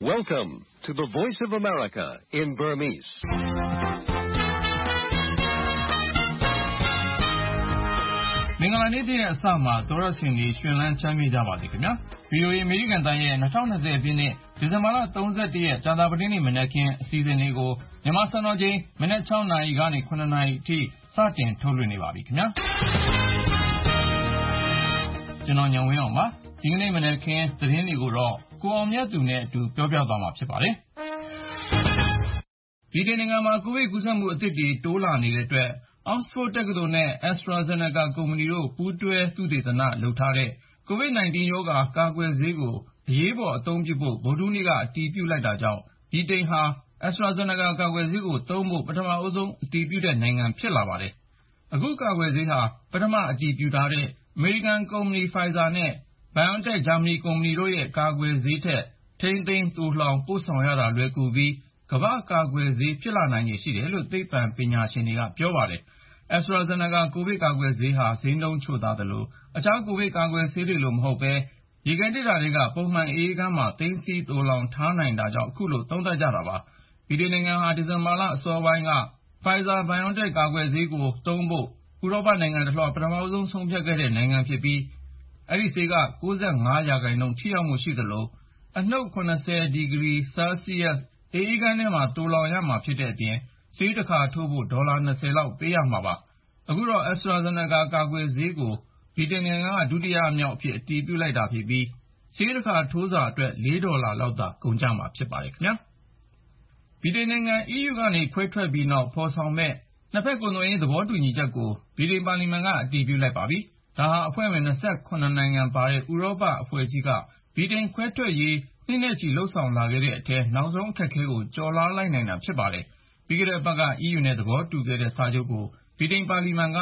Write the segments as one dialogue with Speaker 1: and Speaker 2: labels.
Speaker 1: Welcome to the Voice of America in Burmese.
Speaker 2: ။မင်္ဂလာနေ့ပြည့်တဲ့အစမှာသောရရှင်တွေရှင်လန်းချမ်းမြေ့ကြပါစေခင်ဗျာ။ VOA အမေရိကန်တန်ရဲ့2020ပြည့်နှစ်ဒီဇင်ဘာလ31ရက်ကြာသပတေးနေ့မနက်ခင်းအစီအစဉ်လေးကိုမြန်မာစံတော်ချိန်မနက်6နာရီကနေ9နာရီအထိစတင်ထုတ်လွှင့်နေပါပြီခင်ဗျာ။ကျွန်တော်ညောင်ဝင်းအောင်ပါ။ဒီကနေ့မနက်ခင်းသတင်းတွေကိုတော့ကိုအောင်မြတ်သူနဲ့အတူပြောပြသွားမှာဖြစ်ပါတယ်။ဒီနိုင်ငံမှာကိုဗစ်ကူးစက်မှုအသစ်တွေတိုးလာနေတဲ့အတွက်Oxford တက္ကသိုလ်နဲ့ AstraZeneca ကုမ္ပဏီတို့ပူးတွဲသုတေသနလုပ်ထားတဲ့ COVID-19 ရောဂါကာကွယ်ဆေးကိုအရေးပေါ်အသုံးပြုဖို့ဗုဒ္ဓဟူးနေ့ကအတည်ပြုလိုက်တာကြောင့်ဗြိတိန်ဟာ AstraZeneca ကာကွယ်ဆေးကိုသုံးဖို့ပထမဆုံးအတည်ပြုတဲ့နိုင်ငံဖြစ်လာပါတယ်။အခုကာကွယ်ဆေးဟာပထမအတည်ပြုထားတဲ့ American ကုမ္ပဏီ Pfizer နဲ့ BioNTech ဂျာမနီကုမ္ပဏီတို့ရဲ့ကာကွယ်ဆေးထက်ထိန်းသိမ်းသိုလှောင်ပို့ဆောင်ရတာလွယ်ကူပြီးကမ္ဘာ့ကာကွယ်ဆေးဖြစ်လာနိုင်ခြေရှိတယ်လို့သိပ္ပံပညာရှင်တွေကပြောပါတယ်။ AstraZeneca ကိုဗစ်ကာကွယ်ဆေးဟာဈေးနှုန်းချိုသာသလိုအခြားကိုဗစ်ကာကွယ်ဆေးတွေလိုမဟုတ်ပဲရေခဲတစ်ဓာတ်တွေကပုံမှန်အအေးခန်းမှာသိမ်းဆည်းသိုလှောင်ထားနိုင်တာကြောင့်အခုလိုသုံးသပ်ကြတာပါ။ဗြိတိန်နိုင်ငံဟာဒီဇင်ဘာလအစောပိုင်းက Pfizer-BioNTech ကာကွယ်ဆေးကိုသုံးဖို့ဥရောပနိုင်ငံတစ်လွှားပထမဆုံးဆုံးဖြတ်ခဲ့တဲ့နိုင်ငံဖြစ်ပြီးအဲဒီဆေးက 95% ထိရောက်မှုရှိသလိုအနှုတ်70ဒီဂရီဆဲလ်စီယပ်အအေးခန်းထဲမှာသိုလှောင်ရမှာဖြစ်တဲ့အပြင်ဆေးတစ်ခါထိုးဖို့$20လောက်ပေးရမှာပါ။အခုတော့ AstraZeneca ကာကွယ်ဆေးကိုဗြိတိန်နိုင်ငံကဒုတိယမြောက်အဖြစ်အတည်ပြုလိုက်တာဖြစ်ပြီးဆေးတစ်ခါထိုးစာအတွက်$4လောက်သာကုန်ကျမှာဖြစ်ပါတယ်ခင်ဗျာ။ဗြိတိန်နိုင်ငံ EU ကနေခွဲထွက်ပြီးနောက်ဖော်ဆောင်မဲ့နှစ်ဖက်ကုန်သွယ်ရေးသဘောတူညီချက်ကိုဗြိတိန်ပါလီမန်ကအတည်ပြုလိုက်ပါပြီ။ဒါဟာအဖွဲ့ဝင်28နိုင်ငံပါတဲ့ဥရောပအဖွဲ့ကြီးကဗြိတိန်ခွဲထွက်ရေးနှစ်နဲ့ချီလှုပ်ဆောင်လာခဲ့တဲ့အထဲနောက်ဆုံးအခက်အခဲကိုကျော်လွှားလိုက်နိုင်တာဖြစ်ပါတယ်။ပြီးခဲ့တဲ့အပတ်က EU နဲ့သဘောတူခဲ့တဲ့စာချုပ်ကိုဗြိတိန်ပါလီမန်က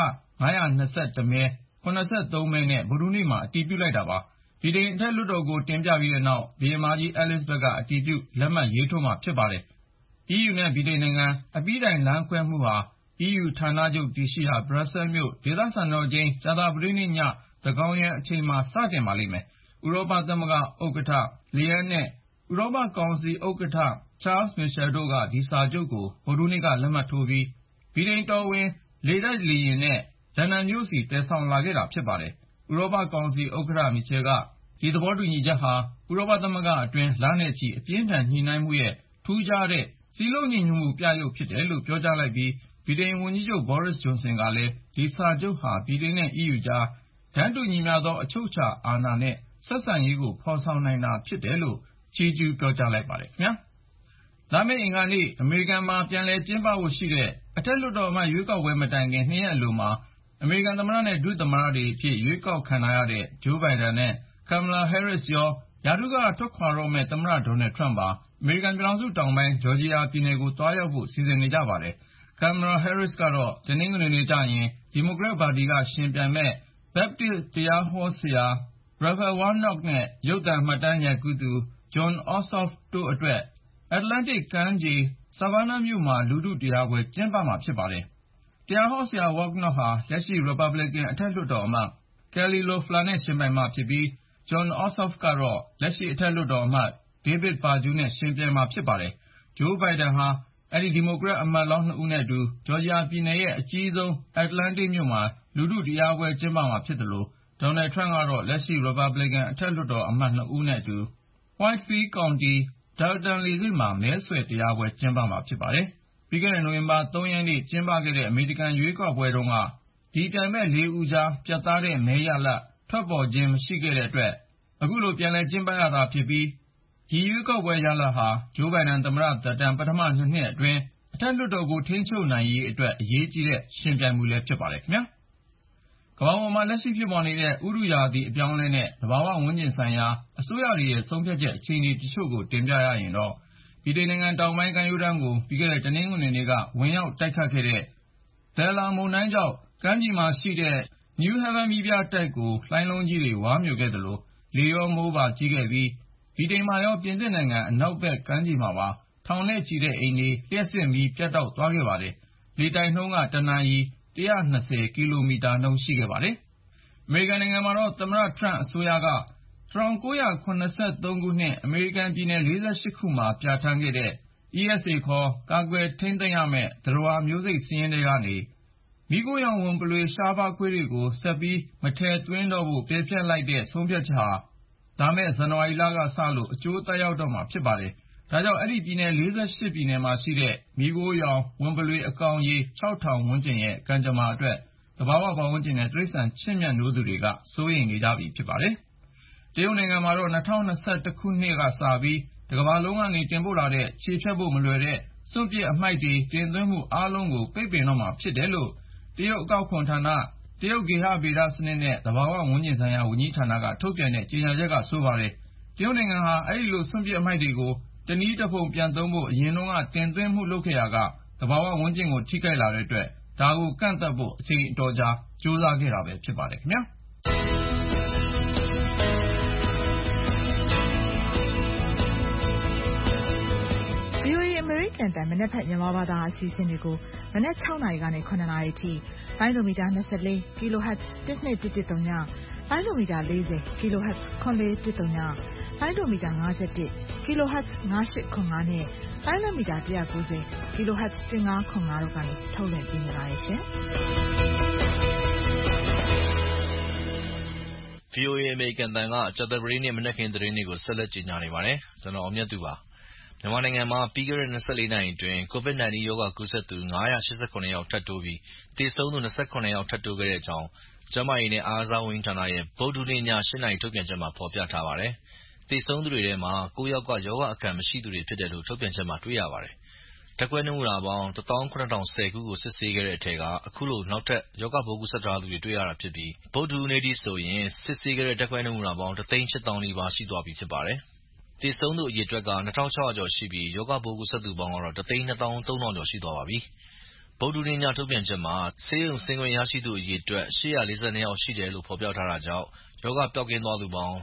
Speaker 2: 521မဲ83မဲနဲ့ဗုဒ္ဓဟူးနေ့မှာအတည်ပြုလိုက်တာပါ။ဗြိတိန်အထက်လွှတ်တော်ကိုတင်ပြပြီးတဲ့နောက်ဘုရင်မကြီး Elizabeth ကအတည်ပြုလက်မှတ်ရေးထိုးမှာဖြစ်ပါတယ်။ EU နဲ့ဗြိတိန်နိုင်ငံအပြီးတိုင်လမ်းခွဲမှုဟာ EU ဌာနချုပ်တည်ရှိရာ Brussels မြို့ဒေသစံတော်ချိန်ကြာသပတေးနေ့ညသန်းခေါင်ယံအချိန်မှာစတင်ပါလိမ့်မယ်။ဥရောပသမဂ္ဂဥက္ကဋ္ဌLianeနဲ့ဥရောပကောင်စီဥက္ကဋ္ဌCharles Michel တို့ကဒီစာချုပ်ကိုဗုဒ္ဓဟူးနေ့ကလက်မှတ်ထိုးပြီးဗြိတိန်တော်ဝင်လေတပ်လေယာဉ်နဲ့လန်ဒန်မြို့ဆီတည်ဆောင်လာခဲ့တာဖြစ်ပါတယ်။ဥရောပကောင်စီဥက္ကဋ္ဌ Michel ကဒီသဘောတူညီချက်ဟာဥရောပသမဂ္ဂအတွင်းလနဲ့ချီအပြင်းထန်ညှိနှိုင်းမှုရဲ့ထူးခြားတဲ့စည်းလုံးညီညွတ်မှုပြရုပ်ဖြစ်တယ်လို့ပြောကြားလိုက်ပြီးဗြိတိန်ဝန်ကြီးချုပ် Boris Johnson ကလည်းဒီစာချုပ်ဟာဗြိတိန်နဲ့ EU ကြားတန်းတူညီမျှသောအချုပ်အခြာအာဏာနဲ့ဆက်ဆံရေးကိုဖော်ဆောင်နိုင်တာဖြစ်တယ်လို့ချီးကျူးပြောကြားလိုက်ပါတယ်ခင်ဗျာ။လာမယ့်အင်္ဂါနေ့အမေရိကန်မှာပြန်လည်ကျင်းပဖို့ရှိတဲ့အထက်လွှတ်တော်အမတ်ရွေးကောက်ပွဲမတိုင်ခင်2ရက်အလိုမှာအမေရိကန်သမ္မတနဲ့ဒုသမ္မတတွေအဖြစ်ရွေးကောက်ခံရတဲ့ဂျိုးဘိုင်ဒန်နဲ့ Kamala Harris ရောရာထူးကထွက်ခွာတော့မယ့်သမ္မတဒေါ်နယ်ထရမ့်ပါအမေရိကန်ပြည်ထောင်စုတောင်ပိုင်းဂျော်ဂျီယာပြည်နယ်ကိုသွားရောက်ဖို့စီစဉ်နေကြပါတယ်။ Kamala Harris ကတော့တနင်္ဂနွေနေ့ကျရင်ဒီမိုကရက်ပါတီကရှင်ပြိုင်မဲ့ Baptist တရားဟောဆရာ Raphael Warnock နဲ့ရုပ်သံမှတ်တမ်းရိုက်ကူးသူ Jon Ossoff တို့အတွက်အတ္တလန္တိတ်ကမ်းခြေ Savannah မြို့မှာလူထုတရားပွဲကျင်းပမှာဖြစ်ပါတယ်။တရားဟောဆရာ Warnock ဟာလက်ရှိ Republican အထက်လွှတ်တော်အမတ် Kelly Loeffler နဲ့ယှဉ်ပြိုင်မှာဖြစ်ပြီး Jon Ossoff ကတော့လက်ရှိအထက်လွှတ်တော်အမတ် David Perdue နဲ့ယှဉ်ပြိုင်မှာဖြစ်ပါတယ်။ ဂျိုးဘိုင်ဒန်ဟာအဲဒီဒီမိုကရက်အမတ်လောင်း2ဦးနဲ့အတူဂျော်ဂျီယာပြည်နယ်ရဲ့အကြီးဆုံးအတ္တလန္တိတ်မြို့မှာလူထုတရားပွဲကျင်းပမှာဖြစ်သလိုဒေါ်နယ်ထရမ့်ကတော့လက်ရှိ Republican အထက်လွှတ်တော်အမတ်2ဦးနဲ့အတူ Whitefield County Dalton လေဆိပ်မှာမဲဆွယ်တရားပွဲကျင်းပမှာဖြစ်ပါတယ်။ပြီးခဲ့တဲ့နိုဝင်ဘာ3ရက်နေ့ကျင်းပခဲ့တဲ့အမေရိကန်ရွေးကောက်ပွဲတုန်းကဒီပြိုင်မဲ့4ဦးကြားပြတ်သားတဲ့မဲရလဒ်ထွက်ပေါ်ခြင်းမရှိခဲ့တဲ့အတွက်အခုလိုပြန်လည်ကျင်းပရတာဖြစ်ပြီးဒီရွေးကောက်ပွဲရလဒ်ဟာဂျိုးဘိုင်ဒန်သမ္မတသက်တမ်းပထမ2နှစ်အတွင်းအထက်လွှတ်တော်ကိုထိန်းချုပ်နိုင်ရေးအတွက်အရေးကြီးတဲ့ရှင်ပြိုင်မှုလည်းဖြစ်ပါတယ်ခင်ဗျာ။ကမ္ဘာပေါ်မှာလက်ရှိဖြစ်ပေါ်နေတဲ့ဥတုရာသီအပြောင်းအလဲနဲ့သဘာဝဝန်းကျင်ဆိုင်ရာအစိုးရတွေရဲ့ဆုံးဖြတ်ချက်အခြေအနေတချို့ကိုတင်ပြရရင်တော့ဗြိတိန်နိုင်ငံတောင်ပိုင်းကမ်းရိုးတန်းကိုပြီးခဲ့တဲ့တနင်္ဂနွေနေ့ကဝင်ရောက်တိုက်ခတ်ခဲ့တဲ့ Bella မုန်တိုင်းကြောင့်ကမ်းခြေမှာရှိတဲ့ New Haven မီးပြတိုက်ကိုလှိုင်းလုံးကြီးတွေဝါးမြိုခဲ့သလိုလေရောမိုးပါကြီးခဲ့ပြီးဗြိတိန်မှာရောပြင်သစ်နိုင်ငံအနောက်ဘက်ကမ်းခြေမှာပါထောင်နဲ့ချီတဲ့အိမ်တွေလျှပ်စစ်မီးပြတ်တောက်သွားခဲ့ပါတယ်။လေတိုက်နှုန်းကတနာရီ120ကီလိုမီတာနှုန်းရှိခဲ့ပါတယ်။အမေရိကန်နိုင်ငံမှာတော့သမ္မတထရမ့်အစိုးရက 1973 ခုနှစ် အမေရိကန်ပြည်နယ် 48 ခုမှာ ပြဌာန်းခဲ့တဲ့ ESA ခေါ် ကာကွယ်ထိန်းသိမ်းရမယ့် သတ္တဝါမျိုးစိတ်စာရင်းထဲကနေ မီးခိုးရောင်ဝံပုလွေ ရှားပါးခွေးတွေကို ဆက်ပြီးမထည့်သွင်းတော့ဖို့ ပယ်ဖျက်လိုက်တဲ့ ဆုံးဖြတ်ချက်ဟာ လာမယ့် ဇန်နဝါရီလကစလို့ အကျိုးသက်ရောက်တော့မှာ ဖြစ်ပါတယ်။ ဒါကြောင့် အဲဒီပြည်နယ် 48 ပြည်နယ်မှာရှိတဲ့ မီးခိုးရောင်ဝံပုလွေ အကောင်ရေ 6,000 ဝန်းကျင်ရဲ့ ကံကြမ္မာအတွက် သဘာဝပတ်ဝန်းကျင်နဲ့ တိရစ္ဆာန်ချစ်မြတ်နိုးသူတွေက စိုးရိမ်နေကြပြီ ဖြစ်ပါတယ်။ တရုတ်နိုင်ငံမှာတော့ ၂၀၂၁ ခုနှစ်ကစပြီး တကမ္ဘာလုံးကနေ တင်ပို့လာတဲ့ ခြေဖျက်ဖို့မလွယ်တဲ့ စွန့်ပစ်အမှိုက်တွေ တင်သွင်းမှုအားလုံးကို ပိတ်ပင်တော့မှာ ဖြစ်တယ်လို့ တရုတ်အကောက်ခွန်ဌာန၊ တရုတ်ဂေဟဗေဒစနစ်နဲ့ သဘာဝဝန်းကျင်ဆိုင်ရာ ဝန်ကြီးဌာနက ထုတ်ပြန်တဲ့ ကြေညာချက်က ဆိုပါတယ်။ တရုတ်နိုင်ငံဟာ အဲဒီလို စွန့်ပစ်အမှိုက်တွေကို တနည်းတဖုံပြန်သုံးဖို့ အရင်တုန်းက တင်သွင်းမှုလုပ်ခဲ့ရာက သဘာဝဝန်းကျင်ကို ထိခိုက်လာတဲ့အတွက် ဒါကိုကန့်သတ်ဖို့ အချိန်အတော်ကြာ ကြိုးစားခဲ့တာ ဖြစ်ပါတယ်ခင်ဗျာ။
Speaker 3: VOA အမေရိကန်အသံ မနက်ဖြန်မြန်မာဘာသာအစီအစဉ်တွေကို မနက် 6 နာရီကနေ 7 နာရီအထိလိုင်းဒိုမီတာ 24 kHz 12110 လိုင်းဒိုမီတာ 40 kHz 7410 လိုင်းဒိုမီတာ 51 kHz 5805 နဲ့လိုင်းဒိုမီတာ 190 kHz 1505 တို့ကနေ ထုတ်လွှင့်ပေးနေပါတယ်ရှင်။
Speaker 4: VOA အမေရိကန်အသံက ကြာသပတေးနေ့ မနက်ခင်းသတင်းတွေကို ဆက်လက်ကြေညာနေပါတယ်။ ကျွန်တော်အောင်မြတ်သူပါ။ မြန်မာနိုင်ငံမှာ ပြီးခဲ့တဲ့ 24 နာရီအတွင်း COVID-19 ရောဂါကူးစက်သူ 587 ယောက်ထပ်တိုးပြီး သေဆုံးသူ 27 ယောက်ထပ်တိုးခဲ့တဲ့အကြောင်း ကျန်းမာရေးနဲ့အားကစားဝန်ကြီးဌာနရဲ့ ဗုဒ္ဓဟူးနေ့ည 8 နာရီထုတ်ပြန်ချက်မှာ ဖော်ပြထားပါတယ်။ သေဆုံးသူတွေထဲမှာ 9 ယောက်က ရောဂါအခံမရှိသူတွေဖြစ်တယ်လို့ ထုတ်ပြန်ချက်မှာ တွေ့ရပါတယ်။ ဓာတ်ခွဲနမူနာပေါင်း 170,010 ခုကို စစ်ဆေးခဲ့တဲ့အထဲက အခုလို နောက်ထပ် ရောဂါပိုးကူးစက်ထားသူတွေ တွေ့ရတာဖြစ်ပြီး ဗုဒ္ဓဟူးနေ့ထိဆိုရင် စစ်ဆေးခဲ့တဲ့ ဓာတ်ခွဲနမူနာပေါင်း 108၀,000 နီးပါးရှိသွားပြီဖြစ်ပါတယ်။ သေဆုံးသူအရေအတွက်က 2,600 ကျော်ရှိပြီး ရောဂါပိုးကူးစက်သူပေါင်းကတော့ 123,000 ကျော်ရှိသွားပါပြီ။ ဗုဒ္ဓဟူးနေ့ညထုတ်ပြန်ချက်မှာ ဆေးရုံဆင်းခွင့်ရရှိသူအရေအတွက် 842 ယောက်ရှိတယ်လို့ ဖော်ပြထားတာကြောင့် ရောဂါပျောက်ကင်းသွားသူပေါင်း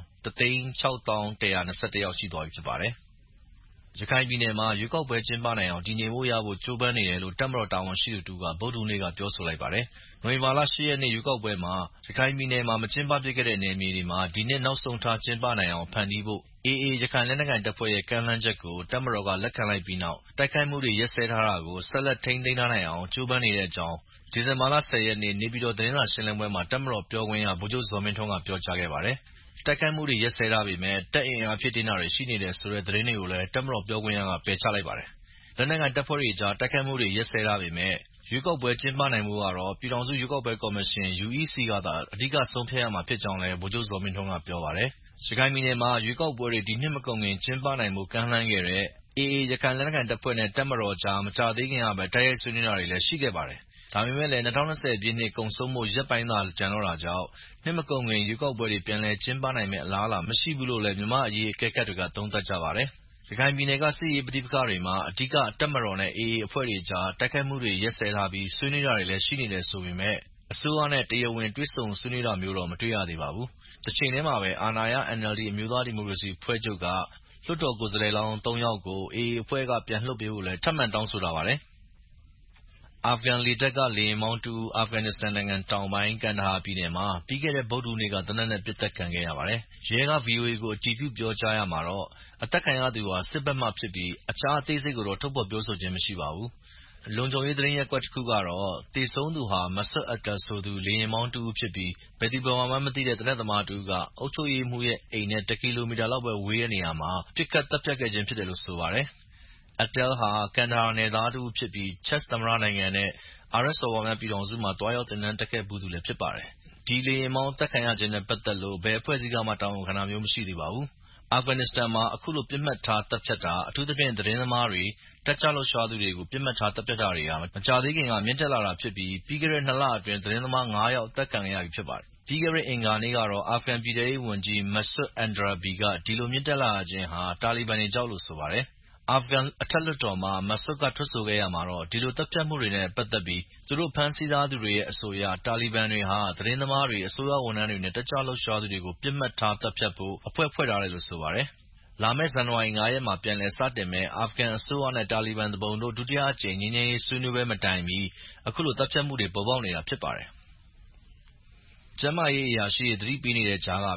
Speaker 4: 106,121 ယောက်ရှိသွားပြီဖြစ်ပါတယ်။ ရခိုင်ပြည်နယ်မှာ ရွေးကောက်ပွဲကျင်းပနိုင်အောင် တည်ငြိမ်မှုရဖို့ ကြိုးပမ်းနေတယ်လို့ တပ်မတော်တာဝန်ရှိသူတဦးက ဗုဒ္ဓဟူးနေ့က ပြောဆိုလိုက်ပါတယ်။ နိုဝင်ဘာလ 8 ရက်နေ့ ရွေးကောက်ပွဲမှာ ရခိုင်ပြည်နယ်မှာ မကျင်းပဖြစ်ခဲ့တဲ့ နယ်မြေတွေမှာ ဒီနှစ်နောက်ဆုံးထား ကျင်းပနိုင်အောင် ဖန်တီးဖို့ AA ရခိုင်လက်နက်ကိုင်တပ်ဖွဲ့ရဲ့ ကမ်းလှမ်းချက်ကို တပ်မတော်က လက်ခံလိုက်ပြီးနောက် တိုက်ခိုက်မှုတွေ ရပ်စဲထားတာကို ဆက်လက်ထိန်းသိမ်းထားနိုင်အောင် ကြိုးပမ်းနေတဲ့အကြောင်း ဒီဇင်ဘာလ 10 ရက်နေ့ နေပြည်တော် သတင်းစာရှင်းလင်းပွဲမှာ တပ်မတော်ပြောခွင့်ရ ဗိုလ်ချုပ်ဇော်မင်းထွန်းက ပြောကြားခဲ့ပါတယ်။ တိုက်ခိုက်မှုတွေ ရပ်စဲထားပေမယ့် တပ်အင်အားဖြည့်တင်းတာတွေ ရှိနေတယ်ဆိုတဲ့ သတင်းတွေကိုလည်း တပ်မတော်ပြောခွင့်ရက ပယ်ချလိုက်ပါတယ်။ လက်နက်ကိုင်တပ်ဖွဲ့တွေအကြား တိုက်ခိုက်မှုတွေ ရပ်စဲထားပေမယ့် ရွေးကောက်ပွဲကျင်းပနိုင်ဖို့ကတော့ ပြည်ထောင်စုရွေးကောက်ပွဲကော်မရှင် UEC ကသာ အဓိကဆုံးဖြတ်ရမှာဖြစ်ကြောင်းလည်း ဗိုလ်ချုပ်ဇော်မင်းထွန်းက ပြောပါတယ်။ ရခိုင်ပြည်နယ်မှာ ရွေးကောက်ပွဲတွေ ဒီနှစ်မကုန်ခင် ကျင်းပနိုင်ဖို့ ကမ်းလှမ်းခဲ့တဲ့ AA ရခိုင်လက်နက်ကိုင်တပ်ဖွဲ့နဲ့ တပ်မတော်အကြား မကြာသေးခင်ကပဲ တိုက်ရိုက်ဆွေးနွေးတာတွေလည်း ရှိခဲ့ပါတယ်။ ဒါပေမယ့်လည်း ၂၀၂၀ ပြည့်နှစ်ကုန်ဆုံးဖို့ ရက်ပိုင်းသာကျန်တော့တာကြောင့် နှစ်မကုန်ခင် ရွေးကောက်ပွဲတွေ ပြန်လည်ကျင်းပနိုင်မယ့် အလားအလာ မရှိဘူးလို့လည်း မြန်မာ့အရေးအကဲခတ်တွေက သုံးသပ်ကြပါတယ်။ ရခိုင်ပြည်နယ်က စစ်ရေးပဋိပက္ခတွေမှာ အဓိက တပ်မတော်နဲ့ AA အဖွဲ့တွေအကြား တိုက်ခိုက်မှုတွေ ရပ်စဲထားပြီး ဆွေးနွေးတာတွေလည်း ရှိနေတယ်ဆိုပေမယ့် အစိုးရနဲ့ တရားဝင် တွေ့ဆုံဆွေးနွေးတာမျိုးတော့ မတွေ့ရသေးပါဘူး။ တချိန်ထဲမှာပဲ အာဏာရ NLD အမျိုးသားဒီမိုကရေစီအဖွဲ့ချုပ်က လွှတ်တော်ကိုယ်စားလှယ်လောင်း ၃ ယောက်ကို AA အဖွဲ့က ပြန်လွှတ်ပေးဖို့လည်း ထပ်မံတောင်းဆိုလာပါတယ်။ အာဖဂန်လေတပ်က လေယာဉ်မောင်းတဦး အာဖဂန်နစ္စတန်နိုင်ငံတောင်ပိုင်း ကန်ဒါဟာပြည်နယ်မှာ ပြီးခဲ့တဲ့ ဗုဒ္ဓဟူးနေ့က သေနတ်နဲ့ ပစ်သတ်ခံခဲ့ရပါတယ်။ ရဲက VOA ကို အတည်ပြုပြောကြားရာမှာတော့ အသတ်ခံရသူဟာ စစ်ဘက်မှဖြစ်ပြီး အခြားအသေးစိတ်ကိုတော့ ထုတ်ဖော်ပြောဆိုခြင်းမရှိပါဘူး။ လုံခြုံရေးသတင်းရပ်ကွက်တခုကတော့ သေဆုံးသူဟာ Masood Akhtar ဆိုသူ လေယာဉ်မောင်းတဦးဖြစ်ပြီး ဘယ်သူဘယ်ဝါမှန်းမသိတဲ့ သေနတ်သမားတဦးက အုပ်ချုပ်ရေးမှူးရဲ့အိမ်နဲ့ 1 ကီလိုမီတာလောက်ပဲဝေးတဲ့နေရာမှာ ပစ်ခတ်သတ်ဖြတ်ခဲ့ခြင်းဖြစ်တယ်လို့ ဆိုပါတယ်။ Akhtar ဟာ ကန်ဒါဟာနယ်သားတဦးဖြစ်ပြီး ချက်သမ္မတနိုင်ငံနဲ့ အာရပ်စော်ဘွားများပြည်ထောင်စုမှာ သွားရောက်သင်တန်းတက်ခဲ့ဖူးသူလည်းဖြစ်ပါတယ်။ ဒီလေယာဉ်မောင်းအသတ်ခံရခြင်းနဲ့ပတ်သက်လို့ ဘယ်အဖွဲ့အစည်းကမှ တာဝန်ခံတာမျိုးမရှိသေးပါဘူး။ အာဖဂန်နစ္စတန်မှာ အခုလို ပစ်မှတ်ထားသတ်ဖြတ်တာ အထူးသဖြင့် သတင်းသမားတွေ၊ တက်ကြွလှုပ်ရှားသူတွေကို ပစ်မှတ်ထားသတ်ဖြတ်တာတွေဟာ မကြာသေးခင်က မြင့်တက်လာတာဖြစ်ပြီး ပြီးခဲ့တဲ့ 2 လအတွင်း သတင်းသမား 5 ယောက် အသတ်ခံခဲ့ရပြီးဖြစ်ပါတယ်။ ပြီးခဲ့တဲ့အင်္ဂါနေ့ကတော့ အာဖဂန်ပြည်ထဲရေးဝန်ကြီး Masoud Andarabi က ဒီလိုမြင့်တက်လာရခြင်းဟာ တာလီဘန်တွေကြောင့်လို့ဆိုပါတယ်။ အာဖဂန်အထက်လွှတ်တော်မှာ Masoud ကထွက်ဆိုခဲ့ရာမှာတော့ ဒီလိုသတ်ဖြတ်မှုတွေနဲ့ပတ်သက်ပြီး သူတို့ဖမ်းဆီးထားသူတွေရဲ့အဆိုအရ တာလီဘန်တွေဟာ သတင်းသမားတွေ၊ အစိုးရဝန်ထမ်းတွေနဲ့ တက်ကြွလှုပ်ရှားသူတွေကို ပစ်မှတ်ထားသတ်ဖြတ်ဖို့ အဖွဲ့ဖွဲ့ထားတယ်လို့ဆိုပါတယ်။ လာမယ့် ဇန်နဝါရီ 5 ရက်မှာ ပြန်လည်စတင်မယ့် အာဖဂန်အစိုးရနဲ့ တာလီဘန်သူပုန်တို့ ဒုတိယအကြိမ် ငြိမ်းချမ်းရေးဆွေးနွေးပွဲမတိုင်မီ အခုလို သတ်ဖြတ်မှုတွေ ပေါ်ပေါက်နေတာဖြစ်ပါတယ်။ ကျန်းမာရေးအရာရှိတွေ သတိပေးနေတဲ့ကြားကပဲ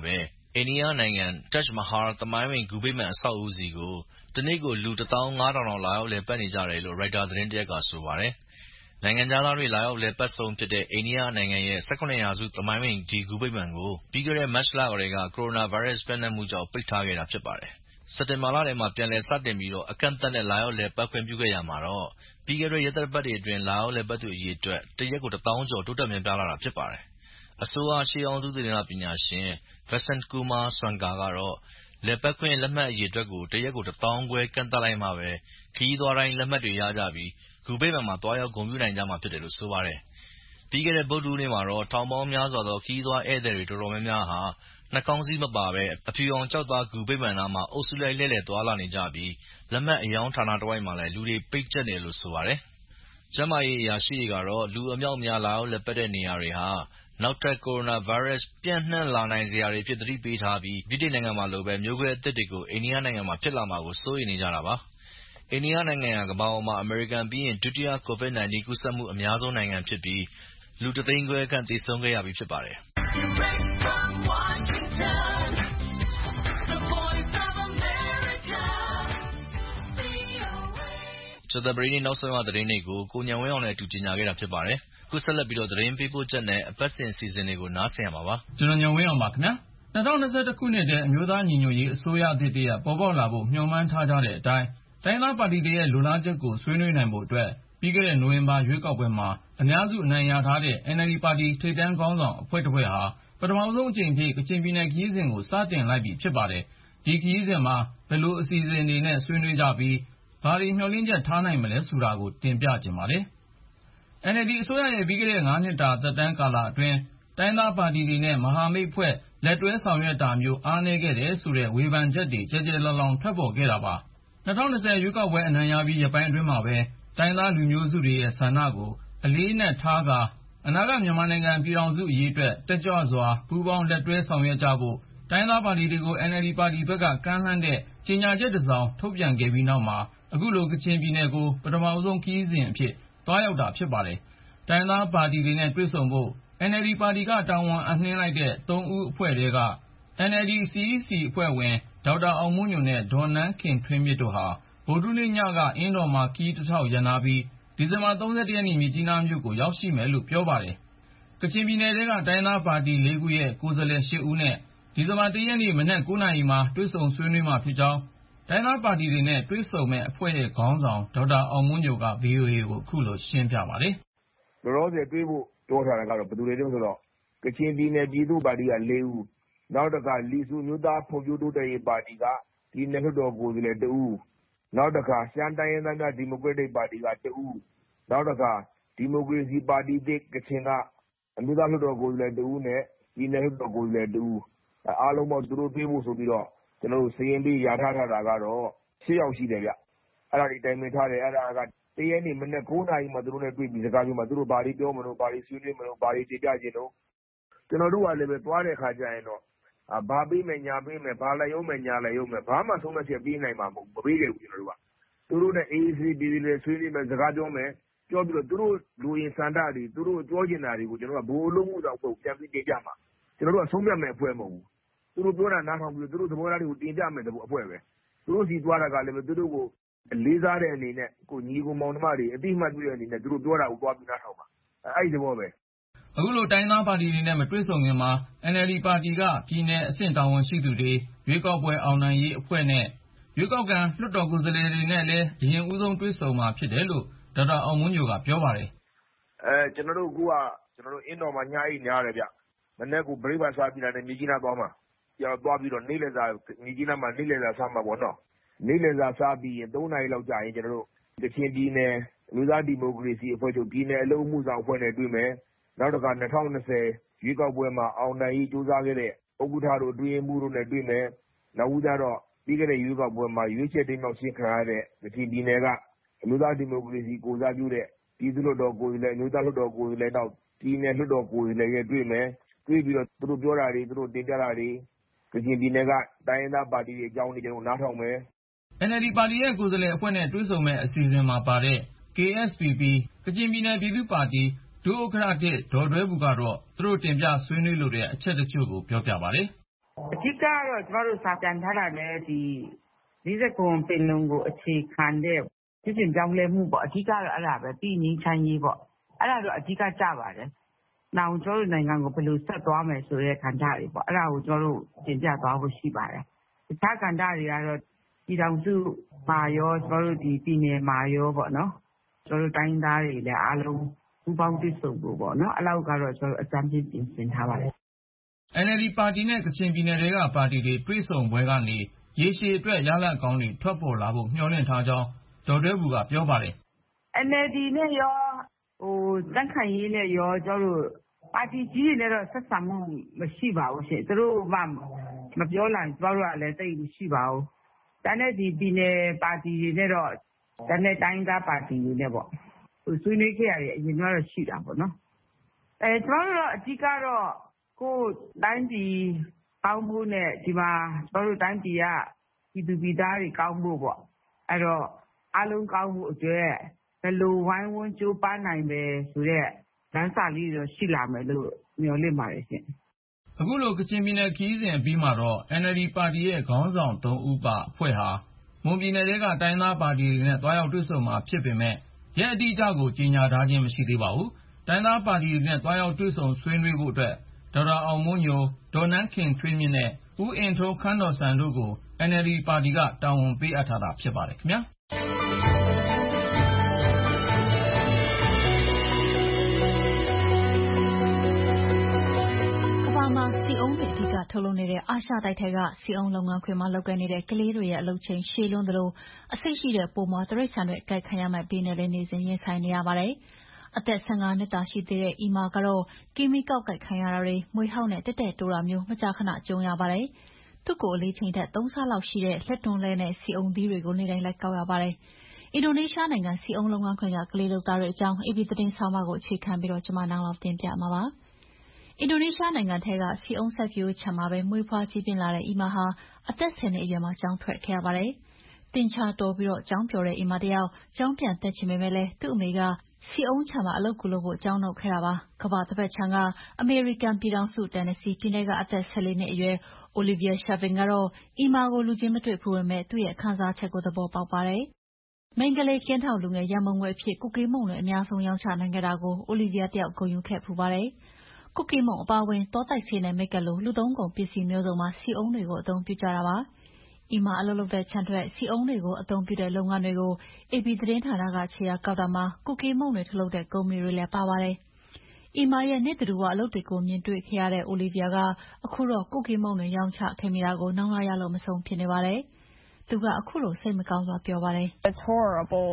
Speaker 4: အိန္ဒိယနိုင်ငံ Taj Mahal သမိုင်းဝင်ဂူဗိမာန်အဆောက်အဦဆီကိုတနေ့ကိုလူ 150,000 လောက်လာရောက်လည်ပတ်နေကြတယ်လို့ ရိုက်တာသတင်းတစ်ရပ်ကဆိုပါတယ်။နိုင်ငံခြားသားတွေလာရောက်လည်ပတ်ဆုံးဖြစ်တဲ့အိန္ဒိယနိုင်ငံရဲ့ 17 ရာစုသမိုင်းဝင်ဒီဂူဗိမာန်ကိုပြီးခဲ့တဲ့မတ်လကတည်းကကိုရိုနာဗိုင်းရပ်စ်ပျံ့နှံ့မှုကြောင့်ပိတ်ထားခဲ့တာဖြစ်ပါတယ်။စက်တင်ဘာလထဲမှာပြန်လည်စတင်ပြီးအကန့်အသတ်နဲ့လာရောက်လည်ပတ်ခွင့်ပြုခဲ့ရာမှာပြီးခဲ့တဲ့ရက်သတ္တပတ်တွေအတွင်းလာရောက်လည်ပတ်သူအရေအတွက်တစ်ရက်ကို 1,000 ကျော်တိုးတက်များပြားလာတာဖြစ်ပါတယ်။အစိုးရရှေးဟောင်းသုတေသနပညာရှင် Vasant Kumar Swarnkar ကတော့လည်ပတ်ခွင့်လက်မှတ်အရေအတွက်ကိုတစ်ရက်ကို 1,500 ကန့်သတ်လိုက်မှပဲခရီးသွားတိုင်းလက်မှတ်တွေရကြပြီးဂူဗိမာန်မှာသွားရောက်ဂုဏ်ပြုနိုင်ကြမှာဖြစ်တယ်လို့ဆိုပါတယ်။ပြီးခဲ့တဲ့ဗုဒ္ဓဟူးနေ့မှာထောင်ပေါင်းများစွာသောခရီးသွားဧည့်သည်တွေတော်တော်များများဟာနှာခေါင်းစည်းမပါဘဲအဖြူရောင်ကျောက်သားဂူဗိမာန်နားမှာအုပ်စုလိုက်လှည့်လည်သွားလာနေကြပြီးလက်မှတ်အရောင်းဌာနတစ်ဝိုက်မှာလည်းလူတွေပိတ်ကျပ်နေတယ်လို့ဆိုပါတယ်။ကျန်းမာရေးအရာရှိတွေကတော့လူအမြောက်အများလာရောက်လည်ပတ်တဲ့နေရာတွေဟာနောက်ထပ်ကိုရိုနာဗိုင်းရပ်စ်ပျံ့နှံ့လာနိုင်စရာတွေအဖြစ်သတိပေးထားပြီးဗြိတိန်နိုင်ငံမှာလိုပဲမျိုးကွဲအသစ်တွေကိုအိန္ဒိယနိုင်ငံမှာဖြစ်လာမှာကိုစိုးရိမ်နေကြတာပါ။အိန္ဒိယနိုင်ငံဟာကမ္ဘာပေါ်မှာအမေရိကန်ပြီးရင်ဒုတိယ COVID-19 ကူးစက်မှုအများဆုံးနိုင်ငံဖြစ်ပြီးလူ 1.5 သိန်းခန့်သေဆုံးခဲ့ရပြီးဖြစ်ပါတယ်။ကြာသပတေးနေ့နောက်ဆုံးရသတင်းတွေကိုကိုဉာဏ်ဝင်းအောင်နဲ့အတူကြေညာခဲ့တာဖြစ်ပါတယ်။အခုဆက်လက်ပြီးသတင်းပေးပို့ချက်နဲ့အပတ်စဉ်အစီအစဉ်တွေကိုနားဆင်ရမှာပါ
Speaker 2: ။ကျွန်တော်ဉာဏ်ဝင်းအောင်ပါခင်ဗျာ။2021 ခုနှစ်ထဲအမျိုးသားညီညွတ်ရေးအစိုးရအသစ်တရပ်ပေါ်ပေါက်လာဖို့မျှော်မှန်းထားကြတဲ့အတိုင်းတိုင်းသားပါတီတွေရဲ့လိုလားချက်ကိုဆွေးနွေးနိုင်ဖို့အတွက်ပြီးခဲ့တဲ့နိုဝင်ဘာရွေးကောက်ပွဲမှာအများစုအနိုင်ရထားတဲ့ NLD ပါတီထိပ်တန်းခေါင်းဆောင်အဖွဲ့တစ်ဖွဲ့ဟာပထမဆုံးအကြိမ်အဖြစ်ကချင်ပြည်နယ်ခရီးစဉ်ကိုစတင်လိုက်ပြီဖြစ်ပါတယ်။ဒီခရီးစဉ်မှာဘယ်လိုအစီအစဉ်တွေနဲ့ဆွေးနွေးကြပြီးဘာတွေမျှော်လင့်ချက်ထားနိုင်မလဲဆိုတာကိုတင်ပြခြင်းပါတယ်။ NLD အစိုးရရဲ့ပြီးခဲ့တဲ့ 5 နှစ်တာသက်တမ်းကာလအတွင်းတိုင်းသားပါတီတွေနဲ့မဟာမိတ်ဖွဲ့လက်တွဲဆောင်ရွက်တာမျိုးအားနည်းခဲ့တယ်ဆိုတဲ့ဝေဖန်ချက်တွေကျယ်ကျယ်လောင်လောင်ထွက်ပေါ်ခဲ့တာပါ။2020 ရွေးကောက်ပွဲအနိုင်ရပြီးရက်ပိုင်းအတွင်းမှာပဲတိုင်းသားလူမျိုးစုတွေရဲ့ဆန္ဒကိုအလေးနက်ထားကာအနာဂတ်မြန်မာနိုင်ငံပြည်ထောင်စုအရေးအတွက်တက်ကြွစွာပူးပေါင်းလက်တွဲဆောင်ရွက်ကြဖို့တိုင်းသားပါတီတွေကို NLD ပါတီဘက်ကကမ်းလှမ်းတဲ့ကြေညာချက်တစ်စောင်ထုတ်ပြန်ခဲ့ပြီးနောက်မှာအခုလိုကချင်ပြည်နယ်ကိုပထမဆုံးခရီးစဉ်အဖြစ်သွားရောက်တာဖြစ်ပါတယ်။တိုင်းသားပါတီတွေနဲ့တွေ့ဆုံဖို့NLD ပါတီကတာဝန်အပ်နှင်းလိုက်တဲ့ 3 ဦးအဖွဲ့ထဲက NLD CEC အဖွဲ့ဝင်ဒေါက်တာအောင်မိုးညိုနဲ့ဒေါ်နန်းခင်ထွေးမြင့်တို့ဟာဗုဒ္ဓဟူးနေ့ညကအင်းတော်မှာခရီးတစ်ထောက်ရပ်နားပြီးဒီဇင်ဘာ 31 ရက်နေ့မြစ်ကြီးနားမြို့ကိုရောက်ရှိမယ်လို့ပြောပါတယ်။ကချင်ပြည်နယ်ထဲကတိုင်းသားပါတီ 4 ခုရဲ့ကိုယ်စားလှယ် 8 ဦးနဲ့ဒီဇင်ဘာ 1 ရက်နေ့မနက် 9 နာရီမှာတွေ့ဆုံဆွေးနွေးမှာဖြစ်ကြောင်းတိုင်းသားပါတီတွေနဲ့တွေ့ဆုံမဲ့အဖွဲ့ရဲ့ခေါင်းဆောင်ဒေါက်တာအောင်မိုးညိုက VOA ကိုအခုလိုရှင်းပြပါတယ်
Speaker 5: ။လောလောဆယ်တွေ့ဖို့ပြောထားတာကတော့ဘယ်သူတွေတုန်းဆိုတော့ကချင်ပြည်နယ်ပြည်သူ့ပါတီက 4 ဦးနောက်တစ်ခါလီဆူမျိုးသားဖွံ့ဖြိုးတိုးတက်ရေးပါတီကဒီနယ်လွှတ်တော်ကိုယ်စားလှယ် 2 ဦးနောက်တစ်ခါရှမ်းတိုင်းရင်းသားများဒီမိုကရက်တစ်ပါတီက 2 ဦးနောက်တစ်ခါဒီမိုကရေစီပါတီသစ်ကချင်ကအမျိုးသားလွှတ်တော်ကိုယ်စားလှယ် 2 ဦးနဲ့ဒီနယ်လွှတ်တော်ကိုယ်စားလှယ် 2 ဦးအားလုံးပေါင်းသူတို့တွေ့ဖို့ဆိုပြီးတော့ကျွန်တော်တို့စီရင်ပြီးရထားတာကတော့6 ယောက်ရှိတယ်ဗျအဲ့ဒါဒီတိုင်ပင်ထားတယ်အဲ့ဒါကတရက်နေ့မနေ့9 နာရီမှသူတို့နဲ့တွေ့ပြီးစကားပြောမှသူတို့ဘာတွေပြောမလို့ဘာတွေဆွေးနွေးမလို့ဘာတွေတင်ပြခြင်းတော့ကျွန်တော်တို့ကလည်းပဲသွားတဲ့ခါကျရင်တော့ဘာပေးမယ်ညာပေးမယ်ဘာလိုက်ရုံးမယ်ညာလိုက်ရုံးမယ်ဘာမှဆုံးမချက်ပေးနိုင်မှာမပေးခဲ့ဘူးကျွန်တော်တို့ကသူတို့နဲ့ AACP တွေဆွေးနွေးမယ်စကားပြောမယ်ပြောပြီးတော့သူတို့လူရင်စန္ဒတွေသူတို့ပြောချင်တာတွေကိုကျွန်တော်ကဘိုးလုံးမှုတော့ပုံပြန်ပြီးတင်ပြမှာကျွန်တော်တို့ကဆုံးဖြတ်မယ်အဖွဲ့မဟုတ်ဘူးသူတို့ပြောတာနားထောင်ပြီးသူတို့သဘောထားတွေကိုတင်ပြမယ်တဲ့အဖွဲ့ပဲသူတို့စီသွားတာကလည်းသူတို့ကိုလေးစားတဲ့အနေနဲ့ကိုညီကိုမောင်နှမတွေအတိအမှတ်ပြုတဲ့အနေနဲ့သူတို့ပြောတာကိုသွားပြီးနားထောင်ပါအဲ့ဒီသဘောပဲ
Speaker 2: အခုလိုတိုင်းသားပါတီတွေနဲ့မတွေ့ဆုံခင်မှာ NLD ပါတီကပြည်နယ်အဆင့်တာဝန်ရှိသူတွေရွေးကောက်ပွဲအောင်နိုင်ရေးအဖွဲ့နဲ့ရွေးကောက်ခံလွှတ်တော်ကိုယ်စားလှယ်တွေနဲ့လည်းအရင်ဦးဆုံးတွေ့ဆုံမှာဖြစ်တယ်လို့ဒေါက်တာအောင်မိုးညိုကပြောပါတယ်
Speaker 5: ကျွန်တော်တို့အခုကကျွန်တော်တို့အင်းတော်မှာညအိတ်များတယ်ဗျမနေ့ကဘရိတ်ပါစားပြီးတာနဲ့မြကြီးနားသွားမှာသွားပြီးတော့နေ့လည်စာမြကြီးနားမှာနေ့လည်စာစားမှာပေါ့နော်နေ့လည်စာစားပြီးရင်3 နာရီလောက်ကြာရင်ကျွန်တော်တို့ကချင်ပြည်နယ်လူသားဒီမိုကရေစီအဖွဲ့ချုပ်ပြည်နယ်အလုံးမှုဆောင်အဖွဲ့နဲ့တွေ့မယ်နောက်တစ်ခါ2020ရွေးကောက်ပွဲမှာအောင်နိုင်ရေးစူးစမ်းခဲ့တဲ့ဥက္ကဋ္ဌတို့အတွင်းမှုတို့နဲ့တွေ့မယ်နောက်ဦးကြတော့ပြီးခဲ့တဲ့ရွေးကောက်ပွဲမှာရွေးချယ်တင်မြှောက်ခြင်းခံရတဲ့ကချင်ပြည်နယ်ကအမျိုးသားဒီမိုကရေစီကိုစားပြုတဲ့ပြည်သူ့လွှတ်တော်ကိုယ်စားလှယ်မျိုးသားလွှတ်တော်ကိုယ်စားလှယ်တော့ပြည်နယ်လွှတ်တော်ကိုယ်စားလှယ်ရဲ့တွေ့မယ်တွေ့ပြီးတော့သူတို့ပြောတာတွေသူတို့တင်ပြတာတွေကချင်ပြည်နယ်ကတိုင်းရင်းသားပါတီတွေအကြောင်းတွေကျွန်တော်နားထောင်မယ်
Speaker 2: NLD ပါတီရဲ့ကိုယ်စားလှယ်အဖွဲ့နဲ့တွေ့ဆုံမဲ့အစီအစဉ်မှာပါတဲ့ KSPP ကချင်ပြည်နယ်ပြည်သူ့ပါတီဒုဥက္ကဋ္ဌ ဒေါ်ဒွဲဘူကတော့သူတို့တင်ပြဆွေးနွေးလိုတဲ့အချက်တချို့ကိုပြောပြပါတယ်
Speaker 6: အဓိကကတော့ကျမတို့စာပြန်ထားတာလည်းဒီ49ပင်လုံကိုအခြေခံတဲ့ပြည်ပြင်ပြောင်းလဲမှုပေါ့အဓိကတော့အဲ့ဒါပဲပြည်ငင်းချမ်းရေးပေါ့အဲ့ဒါတော့အဓိကကြပါတယ်။နောက်ကျတို့နိုင်ငံကိုဘယ်လိုဆက်သွားမယ်ဆိုတဲ့ခံထားတွေပေါ့အဲ့ဒါကိုကျတို့တင်ပြသွားဖို့ရှိပါတယ်။တခြားခံထားတွေကတော့ပြည်ထောင်စုမှာရောကျတို့ဒီပြည်နယ်မှာရောပေါ့နော်။ကျတို့တိုင်းသားတွေလည်းအားလုံးပူးပေါင်းတွေ့ဆုံဖို့ပေါ့နော်။အဲ့လောက်ကတော့ကျတို့အကြမ်းပြင်ဆင်ထားပါတယ်။
Speaker 2: NLD ပါတီနဲ့ကချင်ပြည်နယ်တွေကပါတီတွေတွေ့ဆုံပွဲကနေရေရှည်အတွက်ရလဒ်ကောင်းတွေထွက်ပေါ်လာဖို့မျှော်လင့်ထားကြောင်းဒေါ်တွဲဘူကပြောပါတယ်
Speaker 6: ။ NLD နဲ့ရောတန်းခိုင်ရေးနဲ့ရောကျတို့ပါတီကြီးတွေနဲ့တော့ဆက်ဆံမှုမရှိပါဘူးရှင်သူတို့မှမပြောလိုက်ကျတို့ကလည်းတိတ်မရှိပါဘူး။ဒါနဲ့ဒီပြည်နယ်ပါတီတွေနဲ့တော့ဒါနဲ့တိုင်းသားပါတီတွေနဲ့ပေါ့ဆွေးနွေးခဲ့ရတယ်အရင်ကတော့ရှိတာပေါ့နော်။ကျတို့တော့အဓိကတော့ကိုတိုင်းပြည်ကောင်းဖို့နဲ့ဒီမှာကျတို့တိုင်းပြည်ကပြည်သူပြည်သားတွေကောင်းဖို့ပေါ့အဲ့တော့အားလုံးကောင်းဖို့အတွက်ဘယ်လိုဝိုင်းဝန်းကြိုးပမ်းနိုင်ပဲဆိုတော့လမ်းစာလေးတော့ရှိလာမယ်လို့မျှော်လင့်ပါတယ်ရှင်
Speaker 2: ။အခုလိုကချင်ပြည်နယ်ခရီးစဉ်အပြီးမှာတော့ NLD ပါတီရဲ့ခေါင်းဆောင်3ဦးပါအဖွဲ့ဟာမွန်ပြည်နယ်ကတိုင်းသားပါတီတွေနဲ့တွားရောက်တွေ့ဆုံမှာဖြစ်ပေမဲ့ရက်အတိအကျကိုကြေညာထားခြင်းမရှိသေးပါဘူး။တိုင်းသားပါတီတွေနဲ့တွားရောက်တွေ့ဆုံဆွေးနွေးဖို့အတွက်ဒေါက်တာအောင်မိုးညိုဒေါ်နန်းခင်ထွေးမြင့်နဲ့ဦးအင်ထုံးခန်းတော်စံတို့ကို NLD ပါတီကတာဝန်ပေးအပ်ထားတာဖြစ်ပါတယ်ခင်ဗျာ။
Speaker 7: ဆီအုံးတွေအဓိကထုတ်လုပ်နေတဲ့အာရှတိုက်ထဲကဆီအုံးလုပ်ငန်းခွင်မှာလုပ်ကိုင်နေတဲ့ကလေးတွေရဲ့အလုပ်ချိန်ရှည်လွန်းသလိုအဆိပ်ရှိတဲ့ပိုးမွှားတိရစ္ဆာန်တွေအကိုက်ခံရမယ့်ဘေးနဲ့လည်းနေစဉ်ရင်ဆိုင်နေရပါတယ်။အသက်15နှစ်သာရှိသေးတဲ့အီမာကတော့ကီမီကောက်ကိုက်ခံရတာတွေမွေးဟောက်နဲ့တက်တက်တိုးတာမျိုးမကြာခဏကြုံရပါတယ်။သူ့ကိုအလေးချိန်ထက်3ဆလောက်ရှိတဲ့လက်တွန်းလဲနဲ့ဆီအုံးသီးတွေကိုနေတိုင်းလိုက်ကောက်ရပါတယ်။အင်ဒိုနီးရှားနိုင်ငံဆီအုံးလုပ်ငန်းခွင်ကကလေးလုပ်သားတွေအကြောင်း AP သတင်းဆောင်းပါးကိုအခြေခံပြီးကျွန်မနန်းလောင်တင်ပြမှာပါ။အင်ဒိုနီးရှားနိုင်ငံထဲကဆီအုံးစိုက်ပျိုးခြံမှာပဲမွေးဖွားကြီးပြင်းလာတဲ့အီမာဟာအသက်10နှစ်အရွယ်မှာကျောင်းထွက်ခဲ့ရပါတယ်။တင်ချာတော်ပြီးကျောင်းပျော်တဲ့အီမာတယောက်ကျောင်းပြန်တက်ချင်ပေမဲ့လည်းသူ့အမေကဆီအုံးခြံမှာအလုပ်ကူလုပ်ဖို့ကျောင်းနှုတ်ခဲ့တာပါ။ကမ္ဘာတစ်ဖက်ခြမ်းကအမေရိကန်ပြည်ထောင်စုတန်နစီပြည်နယ်ကအသက်14နှစ်အရွယ် Olivia Shavin ကတော့အီမာကိုလူချင်းမတွေ့ဖူးပေမဲ့သူ့ရဲ့ခံစားချက်ကိုသဘောပေါက်ပါတယ်။မိန်းကလေးကင်းထောက်လူငယ်ရန်ပုံငွေအဖြစ်ကုကီးမုန့်တွေအများဆုံးရောင်းချနိုင်ခဲ့တာကို Olivia တယောက်ဂုဏ်ယူခဲ့ဖူးပါတယ်။ကုကီးမုန့်အပါအဝင်တောတိုက်ဆေးနဲ့မိတ်ကပ်လိုလူသုံးကုန်ပစ္စည်းမျိုးစုံမှာဆီအုံးတွေကိုအသုံးပြုကြတာပါ။အီမာအလုပ်လုပ်တဲ့ခြံထွက်ဆီအုံးတွေကိုအသုံးပြုတဲ့လုပ်ငန်းတွေကို AP သတင်းဌာနကခြေရာကောက်တာမှာကုကီးမုန့်တွေထုတ်လုပ်တဲ့ကုမ္ပဏီတွေလည်းပါပါတယ်။အီမာရဲ့နေ့တဓူဝအလုပ်တွေကိုမြင်တွေ့ခဲ့ရတဲ့ Olivia ကအခုတော့ကုကီးမုန့်တွေရောင်းချခဲ့မိတာကိုနှောင်းလာရလို့မဆုံးဖြစ်နေပါတယ်။သူကအခုလိုစိတ်မကောင်းစွာပြောပါတယ်။
Speaker 8: It's horrible.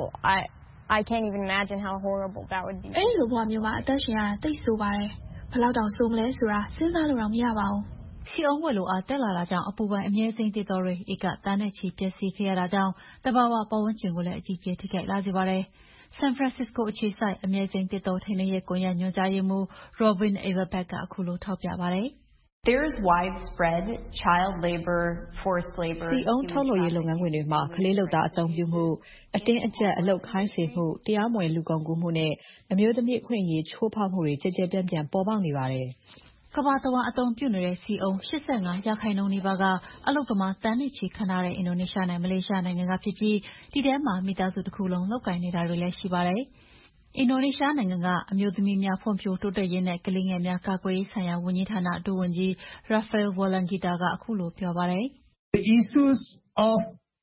Speaker 8: I can't even imagine how horrible that would be.
Speaker 9: အဲ့ဒီလိုဘဝမျိုးမှာအသက်ရှင်ရတာသိဆိုးပါတယ်။ဘယ်လောက်တောင်ဆိုးမလဲဆိုတာစဉ်းစားလို့တော့မရပါဘူး
Speaker 7: ။ဆီအုံးဝယ်လိုအားတက်လာတာကြောင့်အပူပိုင်းအမြဲစိမ်းသစ်တော်တွေဧကတန်းနဲ့ချီပျက်စီးခဲ့ရတာကြောင့်တဘာဝပတ်ဝန်းကျင်ကိုလည်းအကြီးကျယ်ထိခိုက်လာစေပါတယ်။ San Francisco အခြေစိုက်အမြဲစိမ်းသစ်တော်ထိန်းသိမ်းရေးကွန်ရက်ညွှန်ကြားရေးမှူး Robin Averbeck ကအခုလိုထောက်ပြပါတယ်။
Speaker 10: There is widespread child labor, forced labor.
Speaker 11: ဆီအုံးထုတ်လုပ်ရေးလုပ်ငန်းခွင်တွေမှာကလေးလုပ်သားအသုံးပြုမှုအတင်းအကျပ်အလုပ်ခိုင်းစေမှုတရားမဝင်လူကုန်ကူးမှုနဲ့အမျိုးသမီးအခွင့်အရေးချိုးဖောက်မှုတွေကြဲကြဲပြန့်ပြန့်ပေါ်ပေါက်နေပါတယ်
Speaker 7: ။ကမ္ဘာတဝန်းအသုံးပြုနေတဲ့ဆီအုံး85%နီးပါးကအလုပ်သမားတန်းနဲ့ချီခန့်ထားတဲ့အင်ဒိုနီးရှားနဲ့မလေးရှားနိုင်ငံကဖြစ်ပြီးဒီထဲမှာမိသားစုတစ်ခုလုံးလုပ်ကိုင်နေတာတွေလည်းရှိပါတယ်။အင်ဒိုနီးရှားနိုင်ငံကအမျိုးသမီးများဖွံ့ဖြိုးတိုးတက်ရေးနဲ့ကလေးငယ်များကာကွယ်ရေးဆိုင်ရာဝန်ကြီးဌာနဒုဝန်ကြီး Rafael Wolangita ကအခုလိုပြောပါတယ်။
Speaker 12: The issues of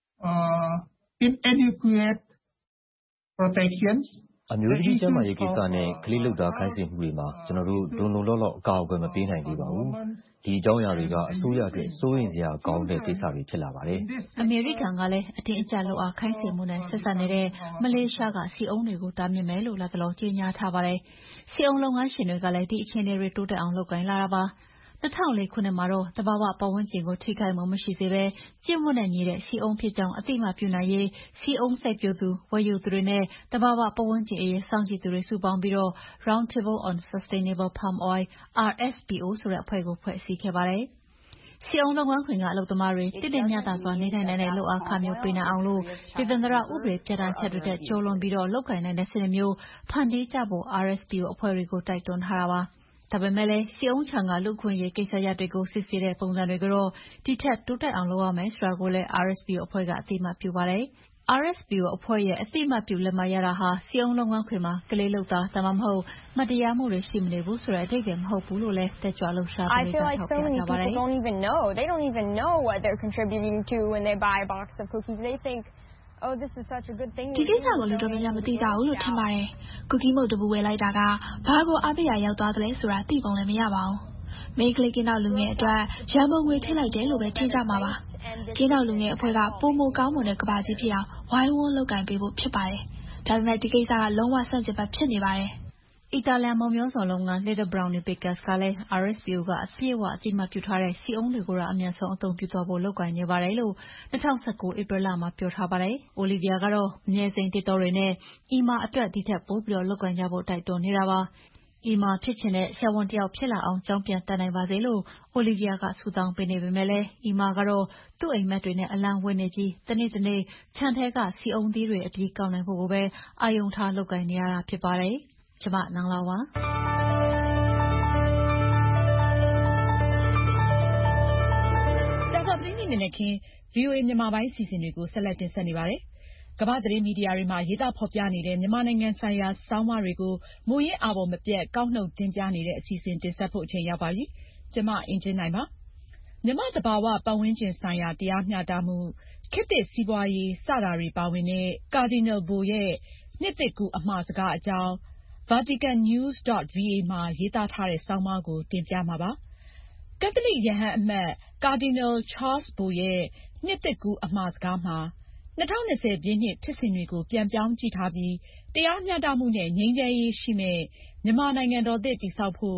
Speaker 12: inadequate protections
Speaker 13: အမျိုးသမီးကျန်းမာရေးကိစ္စနဲ့ကလေးလုပ်သားခိုင်းစေမှုတွေမှာကျွန်တော်တို့လုံလုံလောက်လောက်အကာအကွယ်မပေးနိုင်သေးပါဘူး။ဒီအကြောင်းအရာတွေကအစိုးရအတွက်စိုးရိမ်စရာကောင်းတဲ့ကိစ္စတွေဖြစ်လာပါတယ်
Speaker 7: ။အမေရိကန်ကလည်းအတင်းအကျပ်လုပ်အားခိုင်းစေမှုနဲ့ဆက်စပ်နေတဲ့မလေးရှားကဆီအုံးတွေကိုတားမြစ်မယ်လို့လတ်တလောကြေညာထားပါတယ်။ဆီအုံးလုပ်ငန်းရှင်တွေကလည်းဒီအခြေအနေတွေတိုးတက်အောင်လုပ်ကိုင်လာတာပါ။2004ခုနှစ်မှာတော့တဘာဝပတ်ဝန်းကျင်ကိုထိခိုက်မှုမရှိစေဘဲကျင့်ဝတ်နဲ့ညီတဲ့ဆီအုံးဖြစ်ကြောင်းအသိအမှတ်ပြုနိုင်ရေးဆီအုံးစိုက်ပျိုးသူဝယ်ယူသူတွေနဲ့တဘာဝပတ်ဝန်းကျင်အရေးစောင့်ကြည့်သူတွေစုပေါင်းပြီး Round Table on Sustainable Palm Oil RSPO ဆိုတဲ့အဖွဲ့ကိုဖွဲ့စည်းခဲ့ပါတယ်။ဆီအုံးလုပ်ငန်းခွင်ကအလုပ်သမားတွေတည်တည်မျှတစွာနေထိုင်နိုင်တဲ့လုပ်အားခမျိုးပေးနိုင်အောင်လို့ဒေသန္တရဥပဒေပြဋ္ဌာန်းချက်တွေထက်ကျော်လွန်ပြီးလုပ်ကိုင်နိုင်တဲ့စနစ်မျိုးဖန်တီးကြဖို့ RSPO အဖွဲ့တွေကိုတိုက်တွန်းထားတာပါ။ဒါပေမဲ့လည်းစီအုံးချံကလူ့ခွင့်ရေးကိစ္စရပ်တွေကိုစစ်ဆေးတဲ့ပုံစံတွေကိုတော့ဒီထက်တိုးတက်အောင်လုပ်ရမယ်ဆိုတာကိုလည်း RSPO အဖွဲ့ကအသိအမှတ်ပြုပါတယ်။ RSPO အဖွဲ့ရဲ့အသိအမှတ်ပြုလက်မှတ်ရတာဟာစီအုံးလုပ်ငန်းခွင်မှာကလေးလုပ်သားဒါမှမဟုတ်မတရားမှုတွေရှိမနေဘူးဆိုတဲ့အဓိပ္ပာယ်မဟုတ်ဘူးလို့လည်းတက်ကြွလှုပ်ရှားသူတွေကထောက်ပြကြပါတယ်။
Speaker 8: They don't even know what they're contributing to when they buy a box of cookies. They think, oh, this is such a good thing.
Speaker 9: ဒီကိစ္စကိုလူတော်များများမသိကြဘူးလို့ထင်ပါတယ်။ Cookie မုတ်တပူဝယ်လိုက်တာကဘာကိုအားပေးရရောက်သွားသလဲဆိုတာသိပုံလည်းမရပါဘူး။ မိန်းကလေးကင်းတော့လူငယ်အတွက်ရန်ပုံငွေထည့်လိုက်တယ်လို့ပဲထင်ကြမှာပါ။ကင်းတော့လူငယ်အဖွဲ့ကပုံမကောင်းမွန်တဲ့ကဘာကြီးဖြစ်အောင်ဝိုင်းဝန်းလုပ်ကင်ပေးဖို့ဖြစ်ပါတယ်။ဒါပေမဲ့ဒီကိစ္စကလုံးဝဆန့်ကျင်ဘက်ဖြစ်နေပါတယ်။
Speaker 7: အီတာလျန်မုံမျိုးစုံလုပ်ငန်း Little Brownie Bakers ကလည်း RSPO ကအပြည့်အဝအသိအမှတ်ပြုထားတဲ့စီအုံးတွေကိုတော့အမြန်ဆုံးအသုံးပြုသွားဖို့လုပ်ကိုင်နေပါတယ်လို့2019 ဧပြီလမှာပြောထားပါတယ်။ Olivia ကတော့အမြဲစိမ်းတစ်တော်တွေနဲ့ Emma အတွက်ဒီထက်ပိုပြီးလုပ်ကိုင်ကြဖို့တိုက်တွန်းနေတာပါ။ Emma ဖြစ်ချင်တဲ့ဆရာဝန်တစ်ယောက်ဖြစ်လာအောင်ကျောင်းပြန်တက်နိုင်ပါစေလို့ Olivia ကဆုတောင်းပေးနေပေမဲ့လည်း Emma ကတော့သူ့အိမ်မက်တွေနဲ့အလံဝဲနေပြီးတနေ့ခြံထဲကစီအုံးသီးတွေအပြီးကောက်နိုင်ဖို့ကိုပဲအာရုံထားလုပ်ကိုင်နေရတာဖြစ်ပါတယ်။ ကျမနန်းလောင်ဝ်ပါ
Speaker 11: ကြာသပတေးနေ့နံနက်ခင်း VOA မြန်မာပိုင်းအစီအစဉ်တွေကိုဆက်လက်တင်ဆက်နေပါတယ်။ကမ္ဘာ့သတင်းမီဒီယာတွေမှာရေးသားဖော်ပြနေတဲ့မြန်မာနိုင်ငံဆိုင်ရာဆောင်းပါးတွေကိုမူရင်းအာဘော်မပြတ်ကောက်နှုတ်တင်ပြနေတဲ့အစီအစဉ်တင်ဆက်ဖို့အချိန်ရောက်ပါပြီ။ကျမအင်ကြင်းနိုင်ပါ။မြန်မာ့သဘာဝပတ်ဝန်းကျင်ဆိုင်ရာတရားမျှတမှု၊ခေတ်သစ်စီးပွားရေးစတာတွေပါဝင်တဲ့ Cardinal Bo ရဲ့နှစ်သစ်ကူးအမှာစကားအကြောင်းvaticannews.va မှာရေးသားထားတဲ့ဆောင်းပါးကိုတင်ပြမှာပါ။ကက်သလစ်ရဟန်းအမတ် Cardinal Charles Bo ရဲ့နှစ်သစ်ကူးအမှာစကားမှာ2020 ပြည့်နှစ်ဖြစ်စဉ်တွေကိုပြန်ပြောင်းကြည့်ထားပြီးတရားမျှတမှုနဲ့ငြိမ်းချမ်းရေးရှိမယ့်မြန်မာနိုင်ငံတော်သစ်တည်ဆောက်ဖို့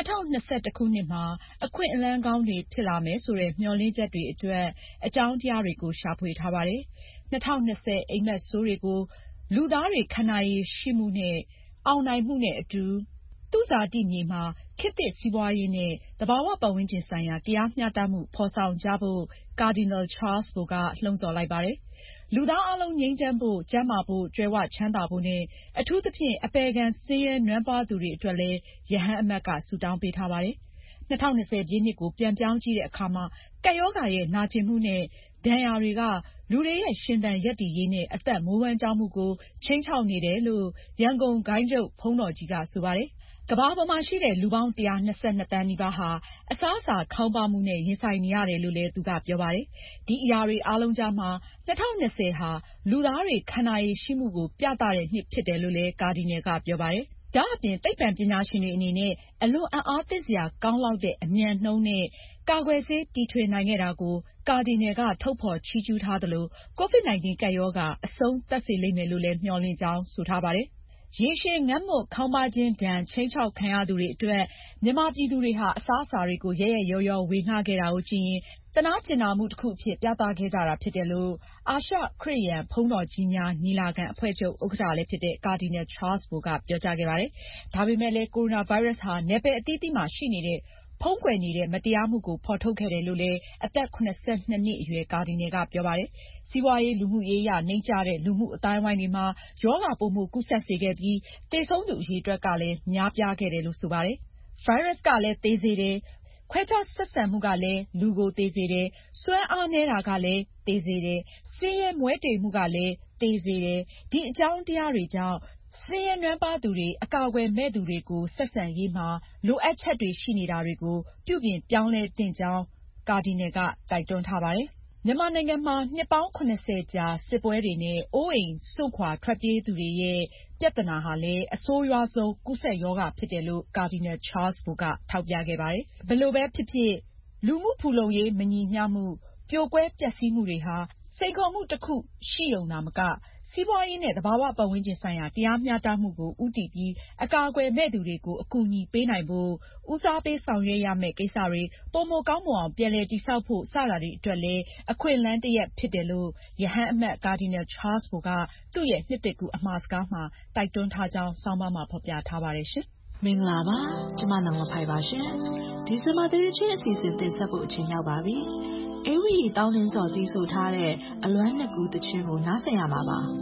Speaker 11: 2021 ခုနှစ်မှာအခွင့်အလမ်းကောင်းတွေဖြစ်လာမယ်ဆိုတဲ့မျှော်လင့်ချက်တွေအတွက်အကြောင်းတရားတွေကိုရှာဖွေထားပါတယ်။2020အိပ်မက်ဆိုးတွေကိုလူသားတွေခံနိုင်ရည်ရှိမှုနဲ့အောင်နိုင်မှုနဲ့အတူသူ့ဇာတိမြေမှာခေတ်သစ်စီးပွားရေးနဲ့သဘာဝပတ်ဝန်းကျင်ဆိုင်ရာတရားမျှတမှုဖော်ဆောင်ကြဖို့ Cardinal Charles Bo ကလှုံ့ဆော်လိုက်ပါတယ်။လူသားအားလုံးငြိမ်းချမ်းဖို့၊ကျန်းမာဖို့၊ကြွယ်ဝချမ်းသာဖို့နဲ့အထူးသဖြင့်အပယ်ခံဆင်းရဲနွမ်းပါးသူတွေအတွက်လည်းရဟန်းအမတ်ကဆုတောင်းပေးထားပါတယ်။2020 ပြည့်နှစ်ကိုပြန်ပြောင်းကြည့်တဲ့အခါမှာကပ်ရောဂါရဲ့နာကျင်မှုနဲ့ဒဏ်ရာတွေကလူတွေရဲ့ရှင်သန်ရပ်တည်ရေးနဲ့အသက်မွေးဝမ်းကျောင်းမှုကိုခြိမ်းခြောက်နေတယ်လို့ရန်ကုန်ဂိုဏ်းချုပ်ဘုန်းတော်ကြီးကဆိုပါတယ်။ကမ္ဘာပေါ်မှာရှိတဲ့လူပေါင်း122 သန်းနီးပါးဟာအစားအစာခေါင်းပါးမှုနဲ့ရင်ဆိုင်နေရတယ်လို့လည်းသူကပြောပါတယ်။ဒီအရာတွေအားလုံးကြားမှာ2020ဟာလူသားတွေခံနိုင်ရည်ရှိမှုကိုပြသတဲ့နှစ်ဖြစ်တယ်လို့လည်းကာဒီနယ်ကပြောပါတယ်။ဒါအပြင်သိပ္ပံပညာရှင်တွေအနေနဲ့အလွန်အံ့အားသင့်စရာကောင်းလောက်တဲ့အမြန်နှုန်းနဲ့ကာကွယ်ဆေးတီထွင်နိုင်ခဲ့တာကိုကာဒီနယ်ကထုတ်ဖော်ချီးကျူးထားသလို COVID-19 ကပ်ရောဂါအဆုံးသတ်စေလိမ့်မယ်လို့လည်းမျှော်လင့်ကြောင်းဆိုထားပါတယ်။ရေရှည်ငတ်မွတ်ခေါင်းပါးခြင်းဒဏ်ခြိမ်းခြောက်ခံရသူတွေအတွက်မြန်မာပြည်သူတွေဟာအစားအစာတွေကိုရက်ရက်ရောရောဝေငှခဲ့တာကိုကြည့်ရင်သနားကျင်နာမှုတစ်ခုအဖြစ်ပြသခဲ့ကြတာဖြစ်တယ်လို့အာရှခရစ်ယာန်ဘုန်းတော်ကြီးများညီလာခံအဖွဲ့ချုပ်ဥက္ကဋ္ဌလည်းဖြစ်တဲ့ကာဒီနယ် Charles Bo ကပြောကြားခဲ့ပါတယ်။ဒါပေမဲ့လည်းကိုရိုနာဗိုင်းရပ်စ်ဟာနယ်ပယ်အသီးသီးမှာရှိနေတဲ့ဖုံးကွယ်နေတဲ့မတရားမှုကိုဖော်ထုတ်ခဲ့တယ်လို့လည်းအသက်72နှစ်အရွယ်ကာဒီနယ်ကပြောပါတယ်။စီးပွားရေးလူမှုရေးအရနိမ့်ကျတဲ့လူမှုအသိုင်းအဝိုင်းတွေမှာရောဂါပိုမိုကူးစက်စေခဲ့ပြီးသေဆုံးသူအရေအတွက်ကလည်းများပြားခဲ့တယ်လို့ဆိုပါတယ်။ဗိုင်းရပ်စ်ကလည်းသေစေတယ်။ခွဲခြားဆက်ဆံမှုကလည်းလူကိုသေစေတယ်။စွမ်းအားနည်းတာကလည်းသေစေတယ်။ဆင်းရဲမွဲတေမှုကလည်းသေစေတယ်။ဒီအကြောင်းတရားတွေကြောင့်ဆင်းရဲနွမ်းပါးသူတွေအကာအကွယ်မဲ့သူတွေကိုဆက်ဆံရေးမှာလိုအပ်ချက်တွေရှိနေတာတွေကိုပြုပြင်ပြောင်းလဲသင့်ကြောင်းကာဒီနယ်ကတိုက်တွန်းထားပါတယ်။မြန်မာနိုင်ငံမှာနှစ်ပေါင်း70ကြာစစ်ပွဲတွေနဲ့အိုးအိမ်စွန့်ခွာထွက်ပြေးသူတွေရဲ့ပြဿနာဟာလည်းအဆိုးရွားဆုံးကူးစက်ရောဂါဖြစ်တယ်လို့ကာဒီနယ် Charles Bo ကထောက်ပြခဲ့ပါတယ်။ဘယ်လိုပဲဖြစ်ဖြစ်လူမှုဖူလုံရေးမညီမျှမှုပြိုကွဲပျက်စီးမှုတွေဟာစိန်ခေါ်မှုတစ်ခုရှိရုံသာမကစီးပွားရေးနဲ့သဘာဝပတ်ဝန်းကျင်ဆိုင်ရာတရားမျှတမှုကိုဦးတည်ပြီးအကာအကွယ်မဲ့သူတွေကိုအကူအညီပေးနိုင်ဖို့ဦးစားပေးဆောင်ရွက်ရမယ့်ကိစ္စတွေပိုမိုကောင်းမွန်အောင်ပြန်လည်တည်ဆောက်ဖို့စတာတွေအတွက်လည်းအခွင့်အလမ်းတစ်ရပ်ဖြစ်တယ်လို့ရဟန်းအမတ်ကာဒီနယ် Charles Bo ကသူ့ရဲ့နှစ်သစ်ကူးအမှာစကားမှာတိုက်တွန်းထားကြောင်းဆောင်းပါးမှာဖော်ပြထားပါတယ်ရှင်
Speaker 3: ။မင်္ဂလာပါကျမနံလဖိုင်ပါရှင်။ဒီဇင်ဘာသတင်းချင်းအစီအစဉ်တင်ဆက်ဖို့အချိန်ရောက်ပါပြီ။အေဝီတောင်းတင်းစော်တီးဆိုထားတဲ့အလွမ်းနှစ်ကူးတခြင်းကိုနားဆင်ရမှာပါ။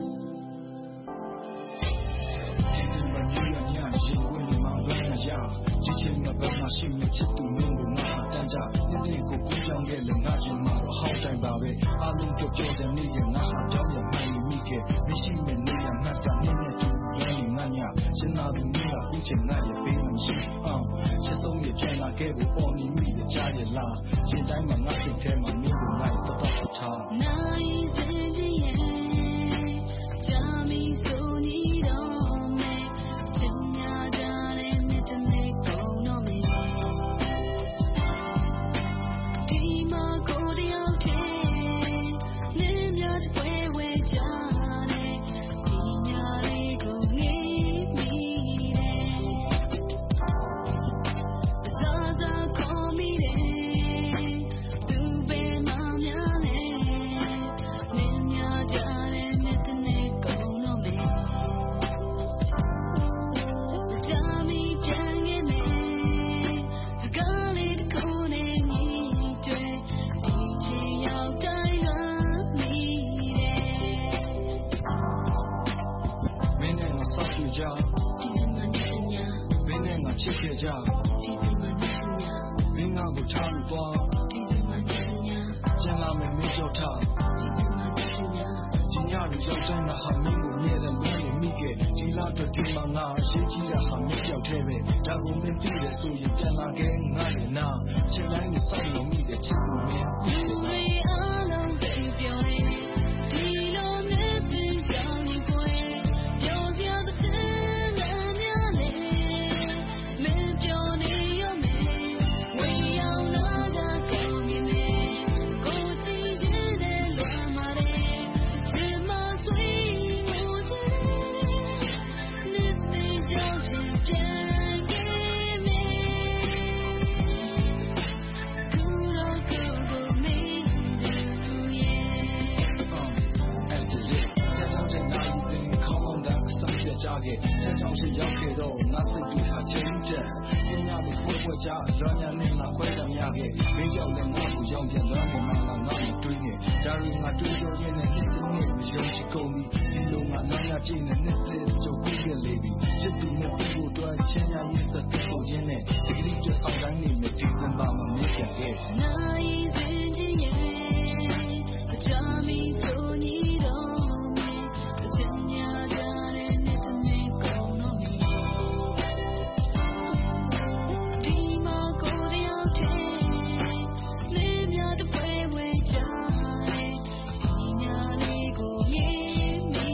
Speaker 14: ချိန်မှာဘယ်မှာရှိမလဲချစ်သူမင်းကိုငါတန်းကြနေ့ကိုကူးပြောင်းခဲ့လေငါချင်းမှာတော့ဟောင်းတိုင်းပါပဲအားလုံးကြောက်ကြောက်တဲ့နေ့ကငါဟာကြောင်းရမှန်မိခဲ့မရှိမဲ့နေရမှတ်စာနေနဲ့တူလည်းငါညာရှင်နာသူမင်းကအခုချိန်ငါရဲ့ပေးမရှိရှစ်ဆုံးရပြန်လာခဲ့ဖို့ပေါ်နေမိတဲ့ကြားရလားရှင်တိုင်းမှာငါစိတ်ထဲမှာမင်းကိုငါ့ပတ်ပတ်ထားနိုင်စင်ကြီးရဲ့ဂျာမီဆိုနီတော့မဲချင်ညာကြတဲ့နေ့တစ်နေ့ကုန်တော့မဲဒီမှာကိုတယောက်တည်းနေမြတ်ပွဲဝဲကြတဲ့ဒီညာလေးကိုငေးမိတယ်သာသာခေါ်မိတယ်သူပဲမများလဲနေမြကြတဲ့နေ့တစ်နေ့ကုန်တော့မဲဂျာမီပြန်ခဲ့မယ်စကားလေးတစ်ခုနဲ့ညီတွေဒီချိန်ရောက်တိုင်းကမိတယ်မင်းနဲ့ငါဆောက်ပြကြဒီစမနဲ့ညာမင်းနဲ့ငါချစ်ခဲ့ကြဒီစမနဲ့ညာမင်းငါကိုထားလို့သွားဒီစမနဲ့ညာကျန်လာမယ်မင်းကြောက်ထားဒီစမနဲ့ညာဒီညတွေရောက်တိုင်းငါဟာမင်းကိုမြဲတယ်မင်းနဲ့မိခဲ့ဒီလားတော့ဒီမှာငါရေးကြည့်တာဟာမင်းကြောက်သေးပဲဒါကိုမင်းသိတယ်ဆိုရင်ပြန်လာခဲ့ငါလည်းနာချစ်တိုင်းနဲ့စိုက်လို့မိတယ်ချစ်လို့မင်းဒီအားလုံးတွေပြောနေဒီလိုနဲ့တင်ကြောင်နေပွဲပြောပြတဲ့ချင်လည်းများနေမင်းပြောနေရမယ်ဝေးအောင်လာကြကောင်းနေမယ်ကိုကြည့်ရင်လည်းလွမ်းမာတယ်ချစ်မဆွေးကိုချစ်နေနေကြောင်ပြန်ခဲ့မယ်ကူတော့ကူတော့မင်းတို့ရဲ့As the year that I'm just now you think come on that some shit jacket that I'm justရောက်ခဲ့တော့ငါစိတ်တွေဟာချင်းချက်ပညာတွေဖွယ်ကြလွမ်းညာနဲ့ငါခွဲတယ်များခဲ့မင်းကြောင့်လည်းငါ့ကိုရောက်ပြန်လွမ်းနေမှာငါမတွေးနေဒါရီငါတွေးတော့ရင်းနဲ့နေ့တစ်နေ့မယုံချကုန်ပြီဒီလိုငါနိုင်ရပြည့်နဲ့နေ့တစ်ကြိုကူးခဲ့လေပြီချစ်သူနဲ့ပြီးဖို့အတွက်ချင်းညာရေးစက်ပုံရင်းနဲ့ဒီကလေးကျဆောင်တိုင်းနေနဲ့ဒီဇင်ဘာမှာမြင်ခဲ့နိုင်စင်ကြီးရဲ့ဂျာမီဆိုနီတော့မဲချင်ညာကြတဲ့နေ့တစ်နေ့ကုန်တော့မဲဒီမှာကိုတယောက်တည်းနေမြတ်ပွဲဝဲကြတဲ့ဒီညာလေးကိုငေးမိ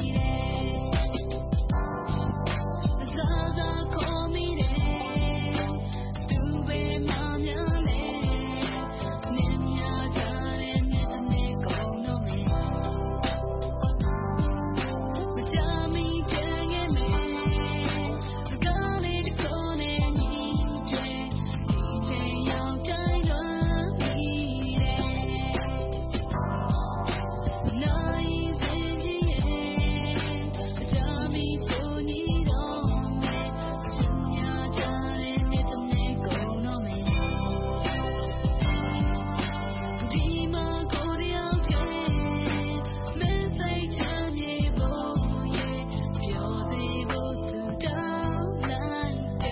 Speaker 14: တယ်သာသာခေါ်မိတယ်သူပဲမများလဲနေမြကြတဲ့နေ့တစ်နေ့ကုန်တော့မဲဂျာမီပြန်ခဲ့မယ်စကားလေးတစ်ခုနဲ့ညီတွေဒီချိန်ရောက်တိုင်းလွမ်းမိတယ်နိုင်စင်ကြီးရဲ့ဂျာမီဆိုနီတော့မဲချင်ညာကြတဲ့နေ့တစ်နေ့ကုန်တော့မဲဒီမှာကိုတယောက်တည်းမင်းစိတ်ချမ်းမြေဖို့ရဲ့ပြောသေးဖို့ဆူတောင်းလိုက်တယ်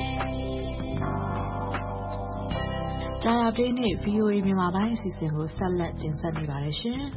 Speaker 3: ကြာရပေးနဲ့ VOA မြန်မာပိုင်းအစီအစဉ်ကိုဆက်လက်တင်ဆက်နေပါတယ်ရှင်။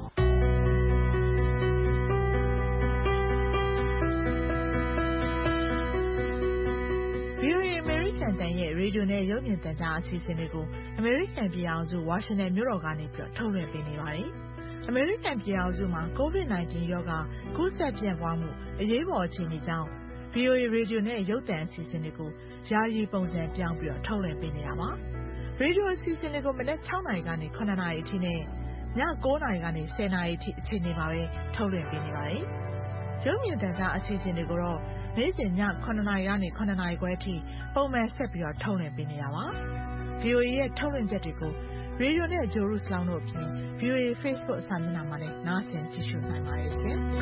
Speaker 3: VOA အမေရိကန်တန်ရဲ့ရေဒီယိုနဲ့ရုပ်မြင်သံကြားအစီအစဉ်တွေကိုအမေရိကန်ပြည်ထောင်စုဝါရှင်တန်မြို့တော်ကနေပြီးထုတ်လွှင့်ပေးနေပါတယ်။အမေရိကန်ပြည်ထောင်စုမှာ COVID-19 ရောဂါကူးစက်ပြန့်ပွားမှုအရေးပေါ်အခြေအနေကြောင့် VOA ရေဒီယိုနဲ့ရုပ်သံအစီအစဉ်တွေကိုယာယီပုံစံပြောင်းပြီးထုတ်လွှင့်ပေးနေတာပါ။ ရေဒီယိုအစီအစဉ်တွေကိုမနက် 6 နာရီကနေ 9 နာရီအထိနဲ့ည 9 နာရီကနေ 10 နာရီအထိအချိန်တွေမှာပဲထုတ်လွှင့်ပေးနေပါတယ်။ရုပ်မြင်သံကြားအစီအစဉ်တွေကိုတော့နေ့စဉ်ည 9 နာရီကနေ 9 နာရီခွဲအထိပုံမှန်ဆက်ပြီးထုတ်လွှင့်ပေးနေတာပါ။ VOA ရဲ့ထုတ်လွှင့်ချက်တွေကိုရေဒီယိုနဲ့ဂျိုရုစလောင်းတို့အပြင် VOA Facebook စာမျက်နှာမှာလည်းနားဆင်ကြည့်ရှုနိုင်ပါတယ်ရှင်။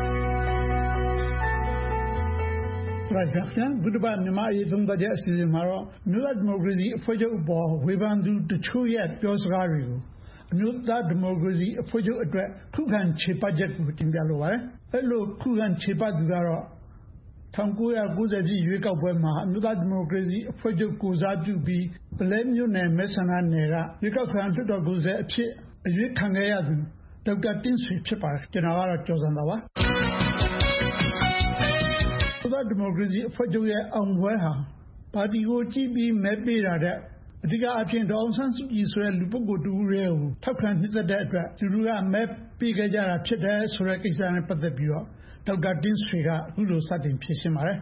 Speaker 12: ဟုတ်ကဲ့ခင်ဗျာ ဘုဒ္ဓဘာသာမြန်မာရေးသုံးသပ်တဲ့အစီအစဉ်မှာတော့မြို့သားဒီမိုကရေစီအဖွဲ့ချုပ်အပေါ်ဝေဖန်သူတချို့ရဲ့ပြောစကားတွေကိုအမျိုးသားဒီမိုကရေစီအဖွဲ့ချုပ်အတွက်ခုခံခြေပချက်ကိုတင်ပြလိုပါတယ်။အဲ့လိုခုခံခြေပသူကတော့ 1990 ပြည့်ရွေးကောက်ပွဲမှာအမျိုးသားဒီမိုကရေစီအဖွဲ့ချုပ်ကိုစားပြုပြီးဗလဲမြို့နယ်မဲဆန္ဒနယ်ကရွေးကောက်ခံလွှတ်တော်ကိုယ်စားလှယ်အဖြစ်အရွေးခံခဲ့ရသူဒေါက်တာတင့်ဆွေဖြစ်ပါတယ်ကျွန်တော်ကတော့ကျော်စံသာပါအမျိုးသားဒီမိုကရေစီအဖွဲ့ချုပ်ရဲ့အောင်ပွဲဟာပါတီကိုကြည့်ပြီးမဲပေးတာတဲ့အဓိကအဖြစ်ဒေါအောင်ဆန်းစုကြည်ဆိုတဲ့လူပုဂ္ဂိုလ်တူဦးရဲ့ကိုထောက်ခံနှစ်သက်တဲ့အတွက်လူလူကမဲပေးခဲ့ကြတာဖြစ်တယ်ဆိုတဲ့ကိစ္စနဲ့ပတ်သက်ပြီးတော့ဒေါက်တာတင်းဆွေကအခုလိုစတင်ဖြေရှင်းပါတယ်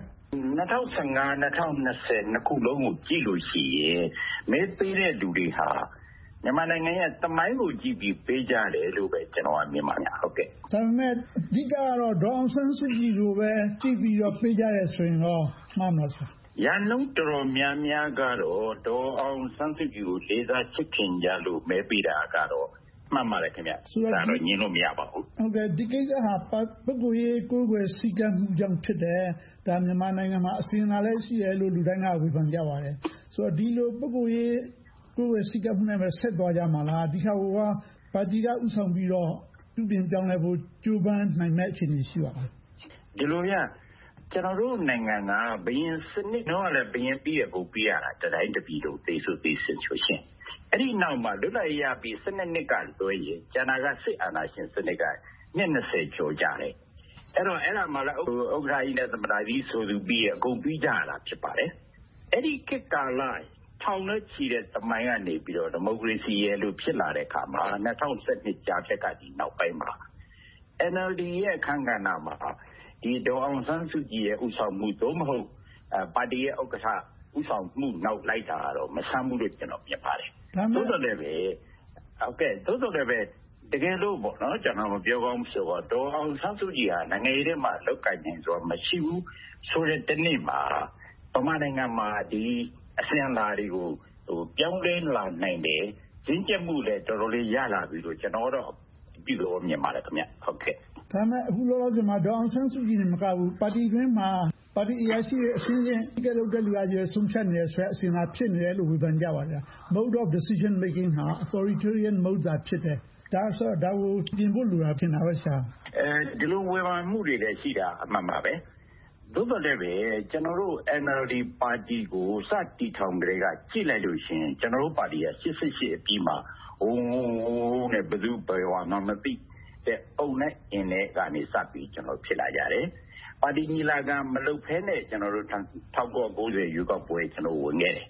Speaker 15: 2015-2020 နှစ်ခုလုံးကိုကြည့်လို့ရှိရင်မဲပေးတဲ့လူတွေဟာမြန်မာနိုင်ငံရဲ့သမိုင်းကိုကြည့်ပြီးပေးကြတယ်လို့ပဲကျွန်တော်ကမြင်ပါတယ်ဟုတ်ကဲ့
Speaker 12: ဒါပေမဲ့အဓိကတော့ဒေါအောင်ဆန်းစုကြည်ကိုပဲကြည့်ပြီးတော့ပေးကြရဲဆိုရင်တော့မှန်ပါလား
Speaker 15: ရန်လုံးတော်များများကတော့ဒေါ်အောင်ဆန်းစုကြည်ကိုလေးစားချစ်ခင်ကြလို့မဲပေးတာကတော့မှန်ပါတယ်ခင်ဗျဒါတော့ညင်လို့မရပါဘူး
Speaker 12: ဟုတ်ကဲ့ဒီကိစ္စဟာပုဂ္ဂိုလ်ရေးကိုယ်ွယ်စည်းကမ်းမှုကြောင့်ဖြစ်တယ်ဒါမြန်မာနိုင်ငံမှာအစဉ်အလာလည်းရှိတယ်လို့လူတိုင်းကဝေဖန်ကြပါတယ်ဆိုတော့ဒီလိုပုဂ္ဂိုလ်ရေးကိုယ်ွယ်စည်းကမ်းမှုနဲ့ပဲဆက်သွားကြမှာလားဒီခါကပါတီကဥဆောင်ပြီးတော့ပြုပြင်ပြောင်းလဲဖို့ကြိုးပမ်းနိုင်မဲ့အခြေအနေရှိပါလား
Speaker 15: ဒီလိုရကျွန်တော်တို့နိုင်ငံကဘရင်စနစ်တော့လည်းဘရင်ပြီးရကိုပြရတာတတိုင်းတပြည်တို့သိဆိုသိစင်ချွရှင်အဲ့ဒီနောက်မှာလွတ်လပ်ရေးရပြီး12နှစ်ကလွှဲရင်ကျန်တာကစစ်အာဏာရှင်စနစ်ကနှစ်20ကျော်ကြတယ်အဲ့တော့အဲ့ဒါမှလည်းဥက္ကဋ္ဌကြီးနဲ့သမ္မတကြီးဆိုသူပြီးရအကုန်ပြီးကြတာဖြစ်ပါတယ်အဲ့ဒီခေတ်ကာလထောင်နဲ့ချီတဲ့သမိုင်းကနေပြီးတော့ဒီမိုကရေစီရဲ့လို့ဖြစ်လာတဲ့အခါမှာ2012ကြားဖြတ်ကဒီနောက်ပိုင်းမှာ NLD ရဲ့အခမ်းကဏ္ဍမှာဒီဒေါ်အောင်ဆန်းစုကြည်ရဲ့ဥဆောင်မှုသို့မဟုတ်ပါတီရဲ့ဥက္ကဋ္ဌဥဆောင်မှုနောက်လိုက်တာတော့မဆန်းဘူးလို့ကျွန်တော်မြင်ပါတယ်သို့တော်လည်းပဲဟုတ်ကဲ့သို့တော်လည်းပဲတကယ်လို့ပေါ့နော်ကျွန်တော်မပြောကောင်းဆိုတော့ဒေါ်အောင်ဆန်းစုကြည်ဟာနိုင်ငံရေးထဲမှာလောက်ကင်နေဆိုတော့မရှိဘူးဆိုတဲ့တနေ့မှာဗမာနိုင်ငံမှာဒီအစဉ်အလာတွေကိုပြောင်းလဲလာနိုင်တယ်ရင်းကျက်မှုလည်းတော်တော်လေးရလာပြီလို့ကျွန်တော်တော့ပြုလို့မြင်ပါတယ်ခင်ဗျဟုတ်ကဲ့
Speaker 12: ဒါမဲ့အခုလောလောဆယ်မှာဒေါအောင်ဆန်းစုကြည်နဲ့မကဘူးပါတီတွင်းမှာပါတီအရာရှိတွေအရှင်းရှင်းကြည့်ကြလို့တဲ့လူအကြီးဆုံးဖြတ်နေရဆိုအစဉ်အလာဖြစ်နေတယ်လို့ဝေဖန်ကြပါလား mode of decision making ဟာ authoritarian mode သာဖြစ်တယ်ဒါဆိုဒါကိုပြင်ဖို့လိုတာဖြစ်တာပဲရှာ
Speaker 15: ဒီလိုဝေဖန်မှုတွေလည်းရှိတာအမှန်ပါပဲသို့တော်လည်းပဲကျွန်တော်တို့ NLD ပါတီကိုစတီထောင်ကြတဲ့ကကြည့်လိုက်လို့ရှင်ကျွန်တော်တို့ပါတီက88အပြီးမှာနဲ့ဘယ်သူဘယ်ဝါမှမသိတဲ့အုံနဲ့အင်းနဲ့ကနေစပြီးကျွန်တော်ဖြစ်လာကြတယ်ပါတီညီလာခံမလုပ်ဖဲနဲ့ကျွန်တော်တို့1990ရွေးကောက်ပွဲကျွန်တော်ဝင်ခဲ့တယ်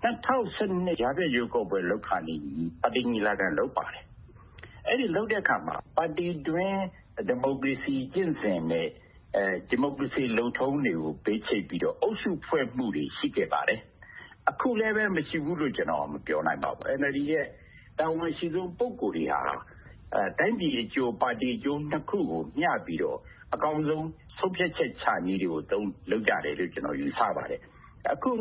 Speaker 15: 2012ရာပြည့်ရွေးကောက်ပွဲလောက်ခါနေပါတီညီလာခံလုပ်ပါတယ်အဲ့ဒီလုပ်တဲ့အခါမှာပါတီတွင်ဒီမိုကရေစီကျင့်စဉ်နဲ့ဒီမိုကရေစီလုံထုံးတွေကိုပေးချိတ်ပြီးတော့အုပ်စုဖွဲ့မှုတွေရှိခဲ့ပါတယ်အခုလည်းပဲမရှိဘူးလို့ကျွန်တော်မပြောနိုင်ပါဘူး NLD ရဲ့တာဝန်ရှိဆုံးပုဂ္ဂိုလ်တွေဟာတိုင်းပြည်အကျိုးပါတီအကျိုးနှစ်ခုကိုမျှပြီးတော့အကောင်းဆုံးဆုံးဖြတ်ချက်ချနည်းတွေကိုလုပ်ကြတယ်လို့ကျွန်တော်ယူဆပါတယ်အခု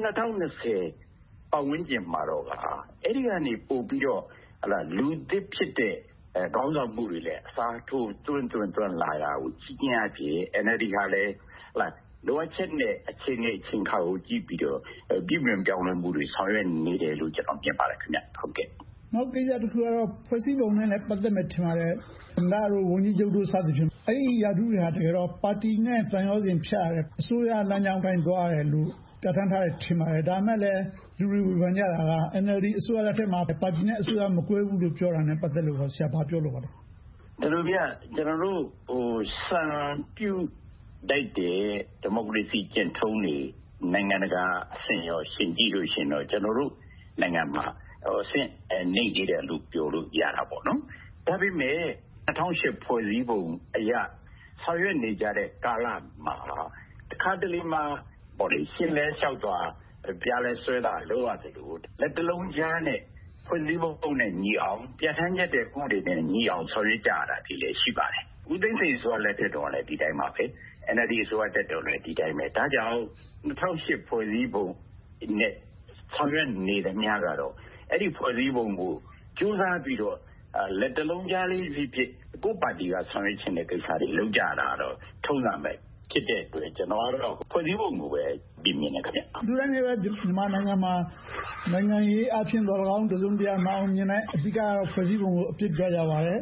Speaker 15: 2020ပတ်ဝန်းကျင်မှာတော့အဲ့ဒီကနေပို့ပြီးတော့လူသစ်ဖြစ်တဲ့ကောင်းဆောင်မှုတွေလည်းအစားထိုးတွန်းလာတာကိုကြီးကျယ်အဖြစ် NLD ဟာလည်းလိုအပ်ချက်နဲ့အချိန်ခါကိုကြည့်ပြီးတော့ပြည်ပြင်ပြောင်းလဲမှုတွေဆောင်ရွက်နေတယ်လို့ကျွန်တော်မြင်ပါတယ်ခင်ဗျဟုတ်ကဲ့
Speaker 12: နောက်ကိစ္စတစ်ခုကတော့ဖွဲ့စည်းပုံနဲ့လည်းပတ်သက်မှထင်ပါတယ်။ဒါတို့ဝန်ကြီးချုပ်တို့စသဖြင့်အဲ့ဒီရာထူးတွေဟာတကယ်တော့ပါတီနဲ့တန်ရောစဉ်ဖြတ်ရတယ်အစိုးရလမ်းကြောင်းတိုင်းသွားရတယ်လို့တတ်ထမ်းထားတယ်ထင်ပါတယ်။ဒါမဲ့လည်းလူတွေဝေဖန်ကြတာက NLD အစိုးရလက်ထက်မှာပါတီနဲ့အစိုးရမကွဲဘူးလို့ပြောတာနဲ့ပတ်သက်လို့ဆရာဘာပြောလို့ပါလဲ
Speaker 15: ။ဒါလိုပြကျွန်တော်တို့စံပြုတိုက်တဲ့ဒီမိုကရေစီကျင့်ထုံးတွေနိုင်ငံတကာအဆင့်ရောရှင်ကြည့်လို့ရှင်တော့ကျွန်တော်တို့နိုင်ငံမှာဆင့်နေကြတယ်လို့ပြောလို့ရတာပေါ့နော်ဒါပေမဲ့2008ဖွဲ့စည်းပုံအရဆောင်ရွက်နေကြတဲ့ကာလမှာတခါတလေမှာပေါ့လေရှင်းလဲလျှောက်သွားပြလဲဆွဲတာလို့ရတယ်လို့လက်တလုံးကြားနဲ့ဖွဲ့စည်းပုံနဲ့ညီအောင်ပြဋ္ဌာန်းချက်တဲ့ဥပဒေနဲ့ညီအောင်ဆောင်ရွက်ကြတာဒီလည်းရှိပါတယ်ဦးသိန်းစိန်ဆိုလက်ထက်တော်လည်းဒီတိုင်းပါပဲ NLD ဆိုတဲ့တော်လည်းဒီတိုင်းပဲဒါကြောင့်2008ဖွဲ့စည်းပုံနဲ့ဆောင်ရွက်နေတဲ့များကတော့အဲ့ဒီဖွဲ့စည်းပုံကိုကြိုးစားပြီးတော့လက်တလုံးကြားလေးစီဖြစ်ကိုပါတီကဆောင်ရွက်ခြင်းတဲ့ကိစ္စတွေလုပ်ကြတာတော့ထုံးစံပဲဖြစ်တဲ့အတွက်ကျွန်တော်ကတော့ဖွဲ့စည်းပုံကိုပဲပြင်မြင်နေခင်ဗျ
Speaker 12: လူတိုင်းလည်းမြန်မာနိုင်ငံမှာနိုင်ငံရေးအဖြစ်တော်၎င်းတစုံတရာမအောင်မြင်တဲ့အဓိကတော့ဖွဲ့စည်းပုံကိုအပြစ်ပြောကြပါတယ်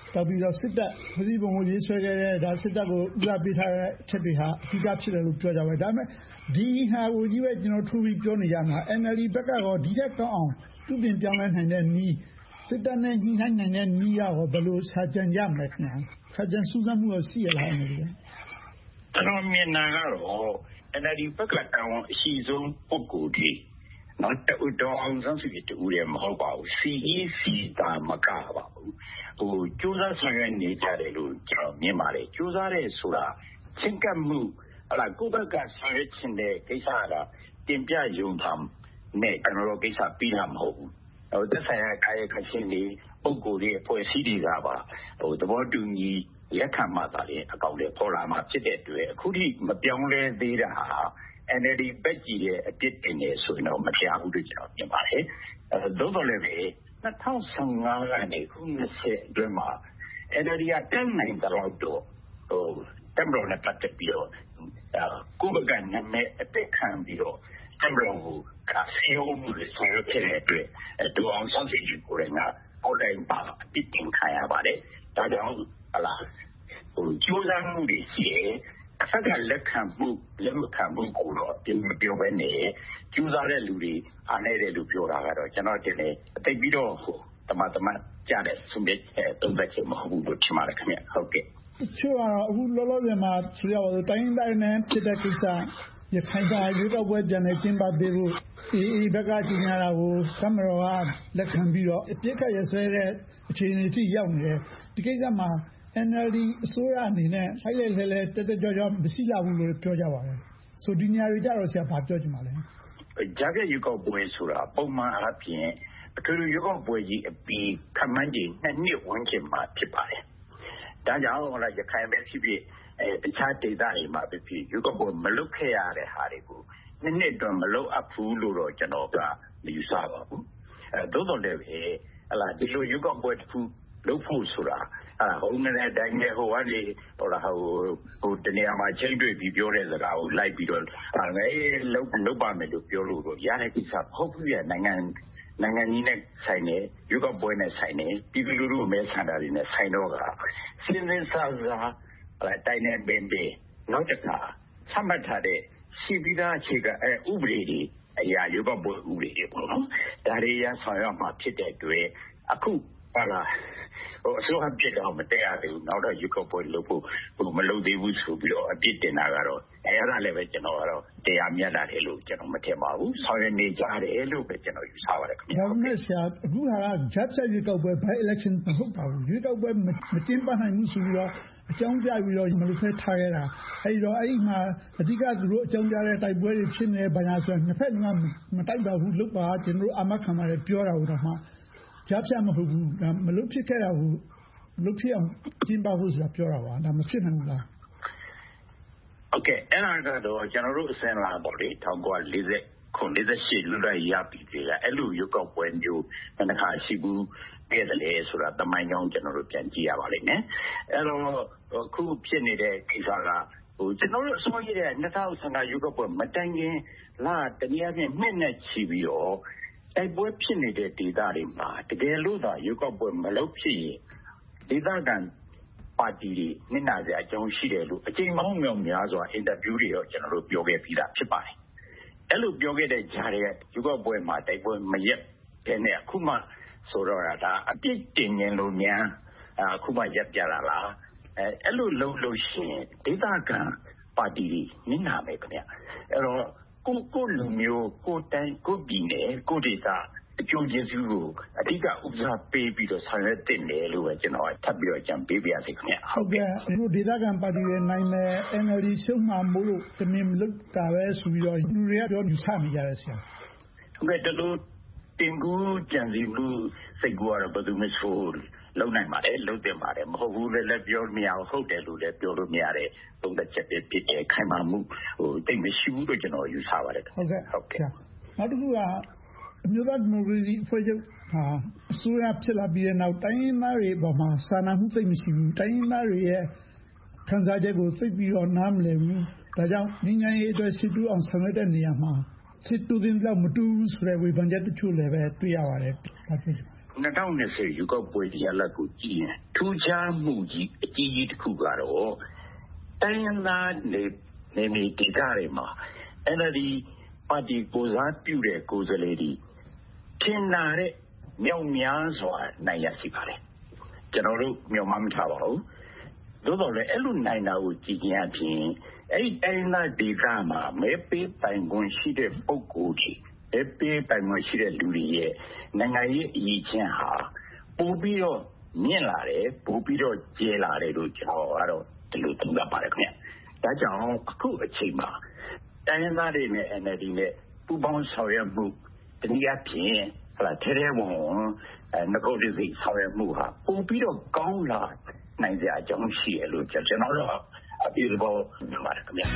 Speaker 12: နောက်ပြီးတော့စစ်တပ်ဖွဲ့စည်းပုံကိုရေးဆွဲခဲ့တဲ့ဒါစစ်တပ်ကိုဥပဒေပေးထားတဲ့အချက်တွေဟာအဓိကဖြစ်တယ်လို့ပြောကြပါတယ်ဒါပေမဲ့ဒီဟာကိုကြီးပဲကျွန်တော်ထိုးပြီးပြောနေကြမှာ NLD ဘက်ကရောဒီထက်ကောင်းအောင်သူပြင်ပြောင်းလဲနိုင်တဲ့နည်းစစ်တပ်နဲ့ညှိနှိုင်းနိုင်တဲ့နည်းရောဘယ်လိုစာကြံရမလဲခင်ဗျာစာကြံစူးစမ်းမှုရှိရလား NLD
Speaker 15: ကျွန်တော်မြင်တာကတော့ NLD ဘက်ကတောင်းအရှိဆုံးပုဂ္ဂိုလ်တွေနော်တော်အောင်ဆန်းစုကြည်တူတယ်မဟုတ်ပါဘူး CEC တာမကပါဘူးကြိုးစားဆောင်ရွက်နေကြတယ်လို့ကျွန်တော်မြင်ပါတယ်ကြိုးစားတဲ့ဆိုတာချင်းကပ်မှုကိုယ့်ဘက်ကဆောင်ရွက်ခြင်းတဲ့ကိစ္စကတင်ပြယုံထားနဲ့ကျွန်တော်ကိစ္စပြီးတာမဟုတ်ဘူးသက်ဆိုင်ရာကာယကရှင်တွေပုဂ္ဂိုလ်တွေအဖွဲ့အစည်းတွေကပါသဘောတူညီလက်ခံမှသာလေအကောင့်တွေပေါ်လာမှဖြစ်တဲ့အတွက်အခုထိမပြောင်းလဲသေးတာဟာ NLD ဘက်ကြီးရဲ့အပြစ်တင်နေဆိုရင်တော့မပြောင်းဘူးလို့ကျွန်တော်မြင်ပါတယ်သို့တော်လည်းပဲ2015ကနေခု20အတွင်းမှာ NLD ကတန်းနိုင်တော့တော့တမ်ဘရောနဲ့ပတ်သက်ပြီးတော့ကိုယ့်ဘက်ကနာမည်အသက်ခံပြီးတော့တမ်ဘရောကိုဆေးရုံမှုတွေဆောင်ရွက်ခဲ့တဲ့အတွက်တော်အောင်ဆန်းစုကြည်ကိုယ်တိုင်ကပေါ်တိုင်းပါအပြစ်တင်ခံရပါတယ်ဒါကြောင့်ကြိုးစားမှုတွေရှိတယ်အဆက်ကလက်ခံမှုလက်မခံမှုကိုတော့တင်မပြောဘဲနဲ့ကျူးစားတဲ့လူတွေအားနေတဲ့လူပြောတာကတော့ကျွန်တော်တင်လေအသိပြီးတော့တမကြတဲ့ဆုံးဖြတ်သုံးသပ်ချက်မဟုတ်ဘူးလို့ထင်ပါတယ်ခင်ဗျဟုတ်ကဲ့
Speaker 12: ချို့ကတော့အခုလောလောဆယ်မှာဆိုရပါစို့တိုင်းတိုင်းနဲ့ဖြစ်တဲ့ကိစ္စရခိုင်ကရွေးကောက်ပွဲကြံနေကျင်းပသေးလို့အေးဘက်ကကြီးညာတာကိုကမ္ဘာကလက်ခံပြီးတော့အပြစ်ခတ်ရဆွဲတဲ့အခြေအနေထိရောက်နေတယ်ဒီကိစ္စမှာNLD အစိုးရအနေနဲ့ဖိုက်လဲလဲတက်တက်ကြွကြွမရှိကြဘူးလို့ပြောကြပါတယ်ဆိုဒီနေရာတွေကြတော့ဆရာဘာပြောချင်ပါလဲ
Speaker 15: ကြားခဲ့ရွေးကောက်ပွဲဆိုတာပုံမှန်အားဖြင့်အထူးရွေးကောက်ပွဲကြီးအပြီးခန့်မှန်းချိန်2နှစ်ဝန်းကျင်မှာဖြစ်ပါတယ်ဒါကြောင့်ရခိုင်ပဲဖြစ်ဖြစ်တခြားဒေသတွေမှာဖြစ်ဖြစ်ရွေးကောက်ပွဲမလုပ်ခဲ့ရတဲ့ဟာတွေကို2နှစ်အတွင်းမလုပ်အပ်ဘူးလို့တော့ကျွန်တော်ကမယူဆပါဘူးသို့တော်လည်းပဲဒီလိုရွေးကောက်ပွဲတစ်ခုလုပ်ဖို့ဆိုတာဟိုနေတဲ့တိုင်းနဲ့ဟိုကနေတနေရာမှာချိန်တွေ့ပြီးပြောတဲ့စကားကိုလိုက်ပြီးတော့လုပ်ပါမယ်လို့ပြောလို့တော့ရတဲ့ကိစ္စမဟုတ်ဘူးနိုင်ငံကြီးနဲ့ဆိုင်တယ်ရွေးကောက်ပွဲနဲ့ဆိုင်တယ်ပြည်သူလူထုအမဲဆန္ဒတွေနဲ့ဆိုင်တော့ကစဉ်းစားစားတိုင်းနဲ့ပင်နောက်တစ်ခါချမှတ်ထားတဲ့ရှိပြီးသားအခြေခံဥပဒေတွေအရာရွေးကောက်ပွဲဥပဒေတွေပေါ့နော်ဒါတွေရဆောင်ရမှာဖြစ်တဲ့အတွက်အခုအစိုးရပြစ်တော့မတက်ရသေးဘူးနောက်တော့ရွေးကောက်ပွဲလုပ်ဖို့မလုပ်သေးဘူးဆိုပြီးတော့အပြစ်တင်တာကတော့အဲ့ဒါလည်းပဲကျွန်တော်ကတော့တရားမျှတတယ်လို့ကျွန်တော်မထင်ပါဘူးဆောင်ရွက်နေကြတယ်လို့ပဲကျွန်တော်ယူဆပါတယ်ခင်ဗျာ
Speaker 12: ဒါနဲ့ဆရာအခုဟာကဂျပ်ဆက်ရွေးကောက်ပွဲ by election မဟုတ်ပါဘူးရွေးကောက်ပွဲမကျင်းပနိုင်ဘူးဆိုပြီးတော့အကြောင်းပြပြီးတော့မလုပ်ဖဲထားခဲ့တာအဲ့တော့အဲ့မှာအဓိကသူတို့အကြောင်းပြတဲ့တိုက်ပွဲတွေဖြစ်နေဘာညာဆိုရင်နှစ်ဖက်ကမတိုက်ပါဘူးလုပ်ပါကျွန်တော်အာမခံပါတယ်ပြောတာတော့မှဂျပ်ဆက်မဟုတ်ဘူးဒါမလုပ်ဖြစ်ခဲ့တာဘူးလုဖြစ်အောင်ကျင်းပဖို့ဆိုတာပြောတာပါဒါမဖြစ်နိုင်ဘူးလား
Speaker 15: โอเคအဲ့ဒါကတော့ကျွန်တော်တို့အစင်လာပေါ့လေ1948လူတိုင်းရပြီလေအဲ့လိုရုပ်ကောက်ပွဲမျိုးတစ်ခါရှိဘူးပြည့်တယ်လေဆိုတာတမိုင်းကြောင်းကျွန်တော်တို့ပြန်ကြည့်ရပါလိမ့်မယ်အဲ့တော့ခုဖြစ်နေတဲ့ကိစ္စကကျွန်တော်တို့အစိုးရရဲ့2015ရုပ်ကောက်ပွဲမတိုင်ခင်လာတနည်းအားဖြင့်နှစ်နဲ့ချီပြီးတော့တိုက်ပွဲဖြစ်နေတဲ့ဒေသတွေမှာတကယ်လို့သာရုပ်ကောက်ပွဲမလုပ်ဖြစ်ရင်ဒေသခံပါတီတွေနစ်နာစရာအကြောင်းရှိတယ်လို့အချိန်မောင်းမြောင်များစွာအင်တာဗျူးတွေတော့ကျွန်တော်တို့ပြောခဲ့ပြီးသားဖြစ်ပါတယ်။အဲ့လိုပြောခဲ့တဲ့ဂျာတွေကရုပ်ကောက်ပွဲမှာတိုက်ပွဲမရက်တဲ့နဲ့အခုမှဆိုတော့ဒါအပြစ်တင်ရင်လို့များအခုမှရက်ပြလာလားအဲ့လိုလုပ်လို့ရှိရင်ဒေသခံပါတီတွေနစ်နာမယ်ခင်ဗျ။အဲ့တော့ကိုလူမျိုးကိုတိုင်းကိုပြည်နယ်ကိုဒေသအကျိုးကျေးဇူးကိုအဓိကဥစားပေးပြီးတော့ဆောင်ရွက်တင်တယ်လို့ပဲကျွန်တော်ထပ်ပြီးတော့ကြံပေးပြရစီခင်ဗျ
Speaker 12: ဟုတ်ကဲ့ဒီဒေသခံပါတီရဲ့နိုင်မဲ့ NLD ရှုံးမှာမို့လို့တမင်မလုပ်တာပဲဆိုပြီးတော့လူတွေကပြောယူဆနေကြတယ်ဆရာ
Speaker 15: ဟုတ်ကဲ့တလို့တင်ကူကြံစီမှုစိတ်ကူကတော့ဘယ်သူမှဆိုလုံနိုင်ပါတယ်လုံတင်ပါတယ်မဟုတ်ဘူးလည်းပြောမရဘူးဟုတ်တယ်လို့လည်းပြောလို့မရတဲ့သုံးသက်ချက်ပဲဖြစ်တယ်ခိုင်မာမှုတိတ်မရှိဘူးလို့ကျွန်တော်ယူဆပါတယ်
Speaker 12: ဟုတ်ကဲ့နောက်တစ်ခုကအမျိုးသားဒီမိုကရေစီအဖွဲ့ချုပ်ဟာအစိုးရဖြစ်လာပြီးတဲ့နောက်တိုင်းရင်းသားတွေပေါ်မှာစာနာမှုသိပ်မရှိဘူးတိုင်းရင်းသားတွေရဲ့ခံစားချက်ကိုသိပ်ပြီးတော့နားမလည်ဘူးဒါကြောင့်ငြိမ်းချမ်းရေးအတွက်စစ်တူအောင်ဆောင်ရွက်တဲ့နေရာမှာစစ်တူတင်တော့မတူဘူးဆိုတဲ့ဝေဖန်ချက်တချို့လည်းပဲတွေ့ရပါတယ်ဒါပြောချင်ပါ
Speaker 15: 2020 ရွေးကောက်ပွဲရလဒ်ကိုကြည့်ရင်ထူးခြားမှုကြီးအကြီးကြီးတစ်ခုကတော့တိုင်းရင်းသားနယ်မြေဒေသတွေမှာ NLD ပါတီကိုစားပြုတဲ့ကိုယ်စားလှယ်တွေထင်သာတဲ့မြောက်များစွာနိုင်ရရှိပါတယ်ကျွန်တော်တို့မျှော်မှန်းမထားပါဘူးသို့တော်လည်းအဲ့လိုနိုင်တာကိုကြည့်ခြင်းအပြင်အဲ့တိုင်းသားဒေသမှာမဲပေးပိုင်ခွင့်ရှိတဲ့ပုဂ္ဂိုလ်ကြီးမဲပေးပိုင်ခွင့်ရှိတဲ့လူတွေရဲ့နိုင်ငံရေးအရေးချင်းဟာပိုပြီးတော့မြင့်လာတယ်ပိုပြီးတော့ကျယ်လာတယ်လို့ကျွန်တော်ကတော့ဒီလိုသုံးသပ်ပါတယ်ခင်ဗျဒါကြောင့်အခုအချိန်မှာတိုင်းရင်းသားတွေနဲ့ NLD နဲ့ပူးပေါင်းဆောင်ရွက်မှုတနည်းအားဖြင့်ထဲထဲဝင်ငကုတ်တိစိတ်ဆောင်ရွက်မှုဟာပိုပြီးတော့ကောင်းလာနိုင်ကြအကြောင်းရှိတယ်လို့ကျွန်တော်တို့အပြည့်အစုံမြင်ပါတယ်ခင်ဗျာ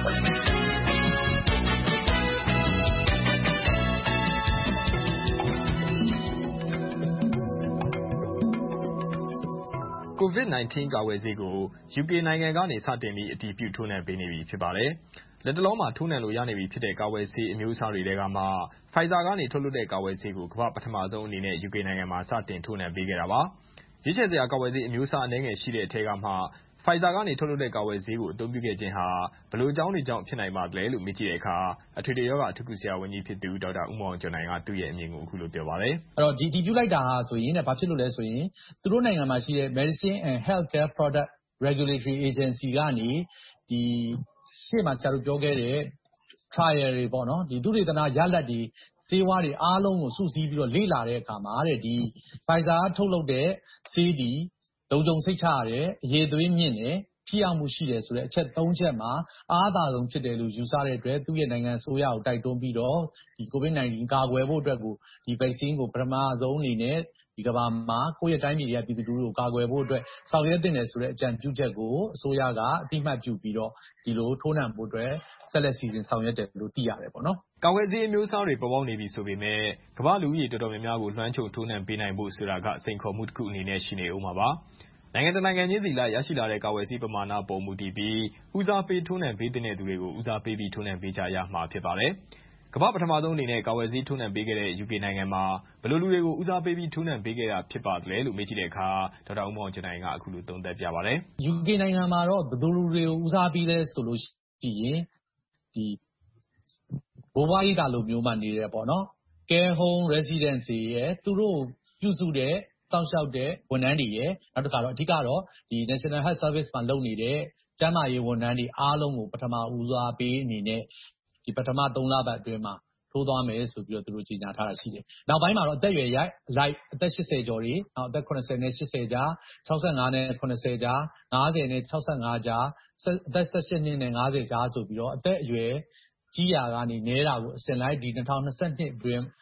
Speaker 16: COVID-19 ကာကွယ်ဆေးကို UK နိုင်ငံကနေစတင်ပြီးအတည်ပြုထိုးနှံပေးနေပြီဖြစ်ပါတယ်။လက်တလုံးမှာထိုးနှံလို့ရနေပြီဖြစ်တဲ့ကာကွယ်ဆေးအမျိုးအစားတွေထဲကမှ Pfizer ကနေထုတ်လုပ်တဲ့ကာကွယ်ဆေးကိုကမ္ဘာပထမဆုံးအနေနဲ့ UK နိုင်ငံမှာစတင်ထိုးနှံပေးခဲ့တာပါ။ရွေးချယ်စရာကာကွယ်ဆေးအမျိုးအစားအနည်းငယ်ရှိတဲ့အထက်ကမှ Pfizer ကနေထုတ်လုပ်တဲ့ကာကွယ်ဆေးကိုအသုံးပြုခဲ့ခြင်းဟာဘယ်လိုအကြောင်းတွေကြောင့်ဖြစ်နိုင်ပါသလဲလို့မေးကြည့်တဲ့အခါအထွေထွေရောဂါအထူးကုဆရာဝန်ကြီးဖြစ်သူဒေါက်တာဦးမောင်ကျော်နိုင်ကသူ့ရဲ့အမြင်ကိုအခုလိုပြောပါတယ်
Speaker 17: ။အဲ့တော့ဒီပြုလိုက်တာဟာဆိုရင်ဘာဖြစ်လို့လဲဆိုရင်သူတို့နိုင်ငံမှာရှိတဲ့ Medicine and Healthcare Product Regulatory Agency ကနေဒီရှေ့မှာဆရာတို့ပြောခဲ့တဲ့ trial တွေပေါ့နော်ဒီသုတေသနရလဒ်တွေဆေးဝါးတွေအားလုံးကိုစုစည်းပြီးတော့လေ့လာတဲ့အခါမှာတဲ့ဒီ Pfizer ထုတ်လုပ်တဲ့ဆေးဒီလုံခြုံစိတ်ချရတယ်အရေးသွေးမြင့်တယ်ထိရောက်မှုရှိတယ်ဆိုတဲ့အချက်၃ချက်မှာအားသာဆုံးဖြစ်တယ်လို့ယူဆတဲ့အတွက်သူ့ရဲ့နိုင်ငံအစိုးရကိုတိုက်တွန်းပြီးတော့ဒီ COVID-19 ကာကွယ်ဖို့အတွက်ကိုဒီ vaccine ကိုပထမဆုံးအနေနဲ့ဒီကမ္ဘာမှာကိုယ့်ရဲ့တိုင်းပြည်တွေကပြည်သူတို့ကိုကာကွယ်ဖို့အတွက်ဆောင်ရွက်တင်တယ်ဆိုတဲ့အကြံပြုချက်ကိုအစိုးရကအတိအမှတ်ပြုပြီးတော့ဒီလိုထိုးနှံဖို့အတွက်ဆက်လက်စီစဉ်ဆောင်ရွက်တယ်လို့သိရတယ်ပေါ့နော်
Speaker 16: ကာကွယ်ဆေးအမျိုးအစားတွေပေါ်ပေါက်နေပြီဆိုပေမဲ့ကမ္ဘာလူဦးရေတော်တော်များများကိုလွှမ်းခြုံထိုးနှံပေးနိုင်ဖို့ဆိုတာကစိန်ခေါ်မှုတစ်ခုအနေနဲ့ရှိနေဦးမှာပါနိုင်ငံတကာနိုင်ငံချင်းစီလိုက်ရရှိလာတဲ့ကာကွယ်ဆေးပမာဏပေါ်မူတည်ပြီးဦးစားပေးထိုးနှံပေးတဲ့သူတွေကိုဦးစားပေးပြီးထိုးနှံပေးကြရမှာဖြစ်ပါတယ်ကမ္ဘာပထမဆုံးအနေနဲ့ကာကွယ်ဆေးထိုးနှံပေးခဲ့တဲ့ UK နိုင်ငံမှာဘယ်လိုလူတွေကိုဦးစားပေးပြီးထိုးနှံပေးခဲ့တာဖြစ်ပါသလဲလို့မေးကြည့်တဲ့အခါဒေါက်တာဦးမောင်ကျော်နိုင်ကအခုလိုသုံးသပ်ပြပါတယ်
Speaker 17: UK နိုင်ငံမှာတော့ဘယ်လိုလူတွေကိုဦးစားပေးလဲဆိုလို့ရှိရင်ဒီဘိုးဘွားရိပ်သာလိုမျိုးမှနေတယ်ပေါ့နော် care home residents တွေရဲ့သူတို့ပြုစုတဲ့စောင့်ရှောက်တဲ့ဝန်ထမ်းတွေရဲ့နောက်တစ်ခါတော့အဓိကတော့ဒီ National Health Service မှာလုပ်နေတဲ့ကျန်းမာရေးဝန်ထမ်းတွေအားလုံးကိုပထမဦးစားပေးအနေနဲ့ဒီပထမ3လပတ်အတွင်းမှာထိုးသွားမယ်ဆိုပြီးတော့သူတို့ကြေညာထားတာရှိတယ်။နောက်ပိုင်းမှာတော့အသက်အရွယ်လိုက်အသက်80ကျော်တွေနောက်အသက်80နဲ့80ကြား65နဲ့80ကြား50နဲ့65ကြားအသက်18နှစ်နဲ့50ကြားဆိုပြီးတော့အသက်အရွယ်ကြီးရာကနေနဲတာကိုအစဉ်လိုက်ဒီ2022အတွင်း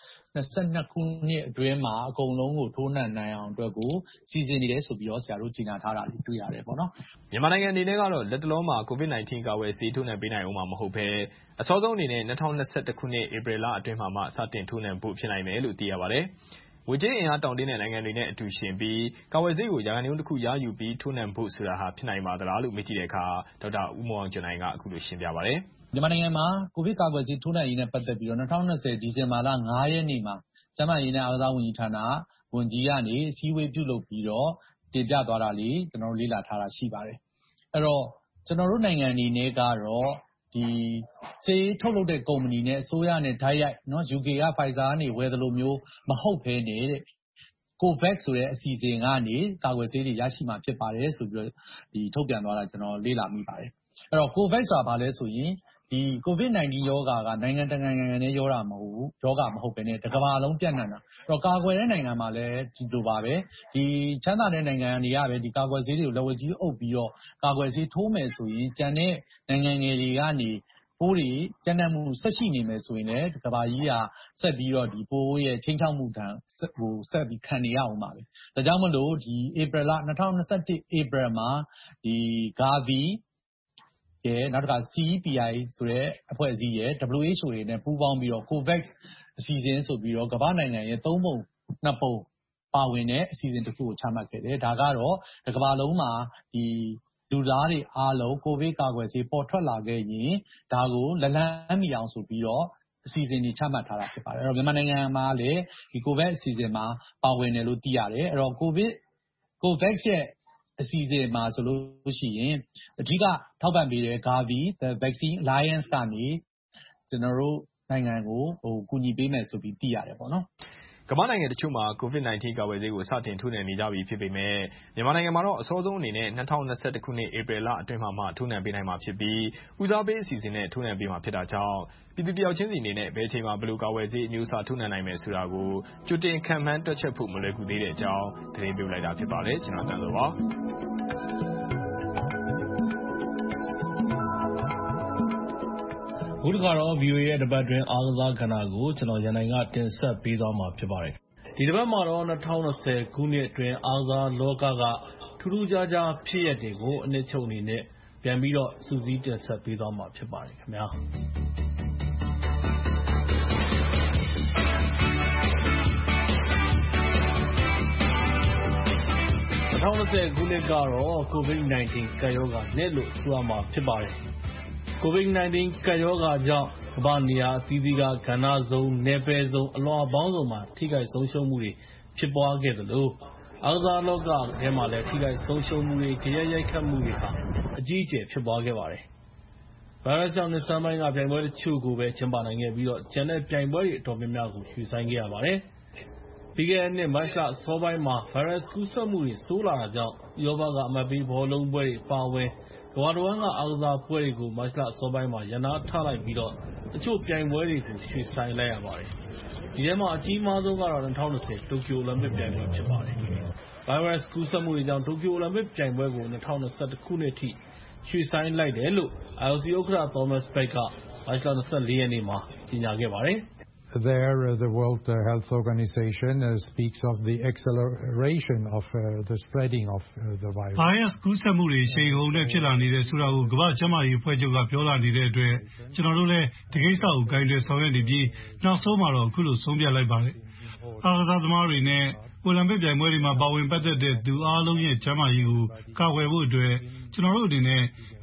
Speaker 17: 22ခုနှစ်အတွင်းမှာအကုန်လုံးကိုထိုးနှံနိုင်အောင်အတွက်ကိုစီစဉ်နေတယ်ဆိုပြီးတော့ဆရာတို့ကြေညာထားတာတွေ့ရတယ်ပေါ့နော်
Speaker 16: မြန်မာနိုင်ငံအနေနဲ့ကတော့လက်တလုံးမှာ COVID-19 ကာကွယ်ဆေးထိုးနှံပေးနိုင်အောင်မှာမဟုတ်ဘဲအစောဆုံးအနေနဲ့2021ခုနှစ်ဧပြီလအတွင်းမှာစတင်ထိုးနှံဖို့ဖြစ်နိုင်မယ်လို့သိရပါတယ်ငွေကြေးအင်အားတောင့်တင်းတဲ့နိုင်ငံတွေနဲ့အတူရှင်ပြီးကာကွယ်ဆေးကိုရာခိုင်နှုန်းတစ်ခုရယူပြီးထိုးနှံဖို့ဆိုတာဟာဖြစ်နိုင်ပါသလားလို့မေးကြည့်တဲ့အခါဒေါက်တာဦးမောင်ကျော်နိုင်ကအခုလိုရှင်းပြပါတယ်
Speaker 17: မြန်မာနိုင်ငံမှာကိုဗစ်ကာကွယ်ဆေးထိုးနှံရေးနဲ့ပတ်သက်ပြီးတော့2020ဒီဇင်ဘာလ9ရက်နေ့မှာကျန်းမာရေးနဲ့အားကစားဝန်ကြီးဌာနဝန်ကြီးကနေအစည်းအဝေးပြုလုပ်ပြီးတော့တင်ပြသွားတာလေးကျွန်တော်တို့လေ့လာထားတာရှိပါတယ်အဲ့တော့ကျွန်တော်တို့နိုင်ငံအနေနဲ့ကတော့ဒီဆေးထုတ်လုပ်တဲ့ကုမ္ပဏီနဲ့အစိုးရနဲ့ဓာတ်ရိုက်เนาะ UK က Pfizer ကနေဝယ်သလိုမျိုးမဟုတ်ဘဲနဲ့တဲ့ COVAX ဆိုတဲ့အစီအစဉ်ကနေကာကွယ်ဆေးတွေရရှိမှာဖြစ်ပါတယ်ဆိုပြီးတော့ဒီထုတ်ပြန်သွားတာကျွန်တော်လေ့လာမိပါတယ်အဲ့တော့ COVAX ဆိုတာဘာလဲဆိုရင်ဒီ COVID-19 ရောဂါကနိုင်ငံတကာနိုင်ငံနဲ့ရောဂါမဟုတ်ဘဲနဲ့တစ်ကမ္ဘာလုံးပြန့်နှံ့တာအဲ့တော့ကာကွယ်တဲ့နိုင်ငံမှာလည်းဒီလိုပါပဲဒီချမ်းသာတဲ့နိုင်ငံတွေကပဲဒီကာကွယ်ဆေးတွေကိုလက်ဝဲကြီးအုပ်ပြီးတော့ကာကွယ်ဆေးထိုးမယ်ဆိုရင်ကျန်တဲ့နိုင်ငံငယ်တွေကနေပိုးတွေကျန်းတဲ့မှုဆက်ရှိနေမယ်ဆိုရင်လည်းကမ္ဘာကြီးကဆက်ပြီးတော့ဒီပိုးရဲ့ချင်းချောက်မှုတန်ဟိုဆက်ပြီးခံနေရအောင်ပါပဲဒါကြောင့်မလို့ဒီဧပြီလ2021ဧပြီမှာဒီ Gaviနောက်တစ်ခါ CEPI ဆိုတဲ့အဖွဲ့အစည်းရဲ့ WHO တွေနဲ့ပူးပေါင်းပြီးတော့ COVAX အစီအစဉ်ဆိုပြီးတော့ကမ္ဘာနိုင်ငံရဲ့3ပုံ2ပုံပါဝင်တဲ့အစီအစဉ်တစ်ခုကိုချမှတ်ခဲ့တယ်ဒါကတော့ကမ္ဘာလုံးမှာဒီလူသားတွေအားလုံးကိုဗစ်ကာကွယ်ဆေးပေါ်ထွက်လာခဲ့ရင်ဒါကိုလက်လန်းမီအောင်ဆိုပြီးတော့အစီအစဉ်တွေချမှတ်ထားတာဖြစ်ပါတယ်။အဲ့တော့မြန်မာနိုင်ငံမှာလည်းဒီ COVAX အစီအစဉ်မှာပါဝင်တယ်လို့သိရတယ်။အဲ့တော့ COVAX ရဲ့အစီအစဉ်မှာဆိုလို့ရှိရင်အဓိကထောက်ပံ့ပေးတဲ့ Gavi The Vaccine Alliance ကနေကျွန်တော်တို့နိုင်ငံကိုကူညီပေးမယ်ဆိုပြီးသိရတယ်ပေါ့နော်
Speaker 16: ကမ္ဘာနိုင်ငံတချို့မှာ COVID-19 ကာကွယ်ဆေးကိုစတင်ထိုးနှံနေကြပြီဖြစ်ပေမဲ့မြန်မာနိုင်ငံမှာတော့အစောဆုံးအနေနဲ့2021ခုနှစ်ဧပြီလအတွင်းမှာထိုးနှံပေးနိုင်မှာဖြစ်ပြီးဦးစားပေးအစီအစဉ်နဲ့ထိုးနှံပေးမှာဖြစ်တာကြောင့်ပြည်သူတယောက်ချင်းစီအနေနဲ့ဘယ်အချိန်မှာဘယ်လိုကာကွယ်ဆေးအမျိုးအစားထိုးနှံနိုင်မယ်ဆိုတာကိုကြိုတင်ခံမှန်းတွက်ချက်ဖို့မလွယ်ကူသေးတဲ့အကြောင်းသတင်းပေးလိုက်တာဖြစ်ပါတယ်ကျွန်တော်တန်လို့ပါ
Speaker 18: ခုတစ်ခါတော့ VOA ရဲ့တပတ်တွင်းအားကစားကဏ္ဍကိုကျွန်တော်ရန်နိုင်ကတင်ဆက်ပေးသွားမှာဖြစ်ပါတယ်။ဒီတပတ်မှာတော့2020ခုနှစ်အတွင်းအားကစားလောကကထူးထူးခြားခြားဖြစ်ရပ်တွေကိုအနှစ်ချုပ်အနေနဲ့ပြန်ပြီးတော့စူးစီးတင်ဆက်ပေးသွားမှာဖြစ်ပါတယ်ခင်ဗျာ။2020ခုနှစ်ကတော့ COVID-19 ကပ်ရောဂါနှစ်လို့ဆိုရမှာဖြစ်ပါတယ်။ COVID-19 ကပ်ရောဂါကြောင့်ကမ္ဘာနေရာအသီးသီးကကဏ္ဍစုံနယ်ပယ်စုံအလွှာပေါင်းစုံမှာထိခိုက်ဆုံးရှုံးမှုတွေဖြစ်ပွားခဲ့သလိုအားကစားလောကထဲမှာလည်းထိခိုက်ဆုံးရှုံးမှုတွေကြရက်ရိုက်ခတ်မှုတွေဟာအကြီးအကျယ်ဖြစ်ပွားခဲ့ပါတယ်။ဗိုင်းရပ်စ်ကြောင့်နှစ်ဆန်းပိုင်းကပြိုင်ပွဲတချို့ကိုပဲကျင်းပနိုင်ခဲ့ပြီးတော့ကျန်တဲ့ပြိုင်ပွဲတွေအတော်များများကိုရွှေ့ဆိုင်းခဲ့ရပါတယ်။ပြီးခဲ့တဲ့နှစ်မတ်လအစောပိုင်းမှာဗိုင်းရပ်စ်ကူးစက်မှုတွေဆိုးလာတာကြောင့်ဥရောပကအမှတ်ပေးဘောလုံးပွဲတွေအပါအဝင်ကမ္ဘာတစ်ဝန်းကအားကစားပွဲတွေကိုမတ်လအစောပိုင်းမှာရပ်နားထားလိုက်ပြီးတော့တချို့ပြိုင်ပွဲတွေကိုရွှေ့ဆိုင်းလိုက်ရပါတယ်။ဒီထဲမှာအကြီးမားဆုံးကတော့2020တိုကျိုအိုလံပစ်ပြိုင်ပွဲဖြစ်ပါတယ်။ဗိုင်းရပ်စ်ကူးစက်မှုတွေကြောင့်တိုကျိုအိုလံပစ်ပြိုင်ပွဲကို2021ခုနှစ်ထိရွှေ့ဆိုင်းလိုက်တယ်လို့ IOC ဥက္ကဋ္ဌ Thomas Bach ကမတ်လ24ရက်နေ့မှာကြေညာခဲ့ပါတယ်။
Speaker 19: There, the World Health Organization speaks of the acceleration of the spreading of the virus.
Speaker 20: ဗိုင်းရပ်စ်ကူးစက်မှုတွေချိန်ကုန်နဲ့ဖြစ်လာနေတဲ့ဆိုတာကိုကမ္ဘာ့ကျန်းမာရေးအဖွဲ့ချုပ်ကပြောလာနေတဲ့အတွက်ကျွန်တော်တို့လည်းဒီကိစ္စကိုဂိုင်းတွေဆောင်ရွက်နေပြီးနောက်ဆုံးမှာတော့အခုလိုဆုံးဖြတ်လိုက်ပါတယ်။အားကစားသမားတွေနဲ့အိုလံပစ်ပြိုင်ပွဲတွေမှာပါဝင်ပတ်သက်တဲ့သူအားလုံးရဲ့ကျန်းမာရေးကိုကာကွယ်ဖို့အတွက်ကျွန်တော်တို့အနေနဲ့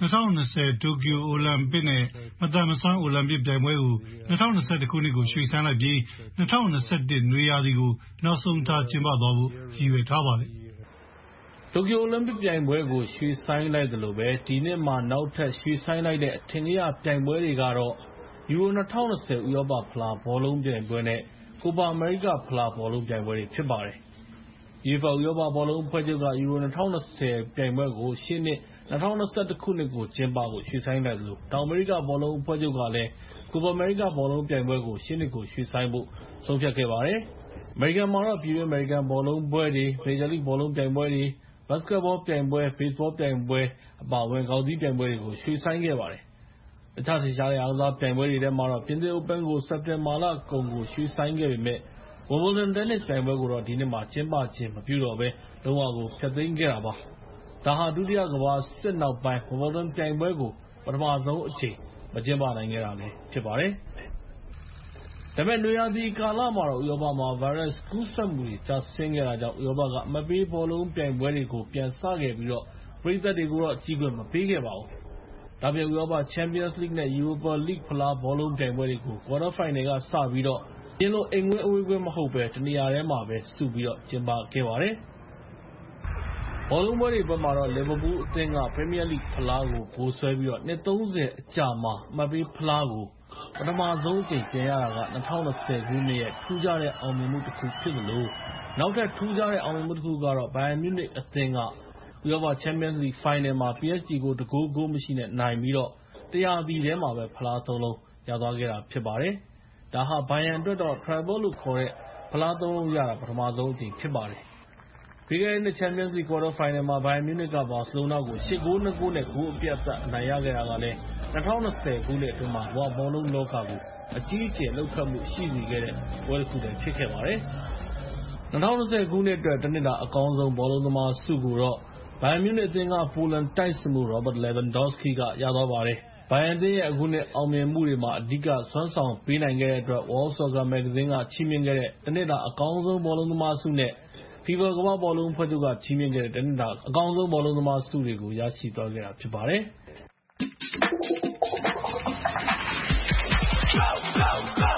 Speaker 20: 2020တိုကျိုအိုလံပစ်နဲ့မတန်မဆန်းအိုလံပစ်ပြိုင်ပွဲကို2021ခုနှစ်ကိုရွှေ့ဆိုင်းလိုက်ပြီး2021နွေရာသီကိုနောက်ဆုံးထားကျင်းပသွားဖို့ရည်ရွယ်ထားပါတယ်
Speaker 18: ။တိုကျိုအိုလံပစ်ပြိုင်ပွဲကိုရွှေ့ဆိုင်းလိုက်သလိုပဲဒီနှစ်မှာနောက်ထပ်ရွှေ့ဆိုင်းလိုက်တဲ့အထင်ကြီးပြိုင်ပွဲတွေကတော့ယူရို2020ဥရောပဖလားဘောလုံးပြိုင်ပွဲနဲ့ကိုပါအမေရိကဖလားဘောလုံးပြိုင်ပွဲတွေဖြစ်ပါတယ်။ UEFA ဥရောပဘောလုံးအဖွဲ့ချုပ်ကယူရို2020ပြိုင်ပွဲကိုရှေ့နှစ်2021ခုနှစ်ကိုကျင်းပဖို့ရွှေ့ဆိုင်းလိုက်သလိုတောင်အမေရိကဘောလုံးအဖွဲ့ချုပ်ကလည်းကိုပါအမေရိကဘောလုံးပြိုင်ပွဲကိုရှေ့နှစ်ကိုရွှေ့ဆိုင်းဖို့ဆုံးဖြတ်ခဲ့ပါတယ်။အမေရိကန်မှာတော့ပြည်တွင်းအမေရိကန်ဘောလုံးပွဲတွေမေဂျာလိဘောလုံးပြိုင်ပွဲတွေဘတ်စကတ်ဘောပြိုင်ပွဲဘေ့စ်ဘောပြိုင်ပွဲအပါအဝင်ကောက်သီးပြိုင်ပွဲတွေကိုရွှေ့ဆိုင်းခဲ့ပါတယ်။တခြားထင်ရှားတဲ့အားကစားပြိုင်ပွဲတွေထဲမှာတော့ပြင်သစ် Open ကိုစက်တင်ဘာလကုန်ကိုရွှေ့ဆိုင်းခဲ့ပေမဲ့Wimbledon တင်းနစ်ပြိုင်ပွဲကိုတော့ဒီနှစ်မှာကျင်းပခြင်းမပြုတော့ဘဲလုံးဝကိုဖျက်သိမ်းခဲ့တာပါ။ဒါဟာဒုတိယကမ္ဘာစစ်နောက်ပိုင်း Wimbledon ပြိုင်ပွဲကိုပထမဆုံးအကြိမ်မကျင်းပနိုင်ခဲ့တာလည်းဖြစ်ပါတယ်။ဒါပေမဲ့နွေရာသီကာလမှာတော့ဥရောပမှာဗိုင်းရပ်စ်ကူးစက်မှုတွေကျဆင်းခဲ့တာကြောင့်ဥရောပကအမှတ်ပေးဘောလုံးပြိုင်ပွဲတွေကိုပြန်စခဲ့ပြီးတော့ပရိသတ်တွေကိုတော့ကြည့်ခွင့်မပေးခဲ့ပါဘူး။ဒါပြင်ဥရောပ Champions League နဲ့ Europa League ဖလားဘောလုံးပြိုင်ပွဲတွေကို Quarter Final ကစပြီးတော့အရင်လိုအိမ်ကွင်းအဝေးကွင်းမဟုတ်ဘဲတနေရာထဲမှာပဲစုပြီးတော့ကျင်းပခဲ့ပါတယ်။ဘောလုံးပွဲတွေဘက်မှာတော့လီဗာပူးအသင်းကပရီးမီးယားလိဂ်ဖလားကိုဗိုလ်စွဲပြီးတော့နှစ်30အကြာမှာအမှတ်ပေးဖလားကိုပထမဆုံးအကြိမ်ပြန်ရတာက2020ခုနှစ်ရဲ့ထူးခြားတဲ့အောင်မြင်မှုတစ်ခုဖြစ်သလိုနောက်ထပ်ထူးခြားတဲ့အောင်မြင်မှုတစ်ခုကတော့ဘိုင်ယန်မြူးနစ်အသင်းကဥရောပ Champions League Final မှာ PSG ကို1 ဂိုးမရှိနဲ့နိုင်ပြီးတော့1ရာသီထဲမှာပဲဖလား3လုံးရသွားခဲ့တာဖြစ်ပါတယ်။ဒါဟာဘိုင်ယန်အတွက်တော့ Treble လို့ခေါ်တဲ့ဖလား3လုံးရတာပထမဆုံးအကြိမ်ဖြစ်ပါတယ်။ပြီးခဲ့တဲ့နှစ် Champions League Quarter Final မှာဘိုင်ယန်မြူးနစ်ကဘာစီလိုနာကို8 ဂိုး 2 ဂိုးနဲ့ဂိုးအပြတ်သက်အနိုင်ရခဲ့တာကလည်း2020ခုနှစ်အတွင်းမှာကမ္ဘာဘောလုံးလောကကိုအကြီးအကျယ်လှုပ်ခတ်မှုရှိစေခဲ့တဲ့ပွဲတစ်ခုလည်းဖြစ်ခဲ့ပါတယ်။2020ခုနှစ်အတွက်တနှစ်တာအကောင်းဆုံးဘောလုံးသမားဆုကိုတော့ဘိုင်ယန်မြူးနစ်အသင်းကပိုလန်တိုက်စစ်မှူး Robert Lewandowski ကရသွားပါတယ်။ဘိုင်ယန်အသင်းရဲ့အခုနှစ်အောင်မြင်မှုတွေမှာအဓိကစွမ်းဆောင်ပေးနိုင်ခဲ့တဲ့အတွက် World Soccer Magazine ကချီးမြှင့်ခဲ့တဲ့တနှစ်တာအကောင်းဆုံးဘောလုံးသမားဆုနဲ့ FIFA ကမ္ဘာ့ဘောလုံးအဖွဲ့ချုပ်ကချီးမြှင့်ခဲ့တဲ့တနှစ်တာအကောင်းဆုံးဘောလုံးသမားဆုတွေကိုရရှိသွားခဲ့တာဖြစ်ပါတယ်။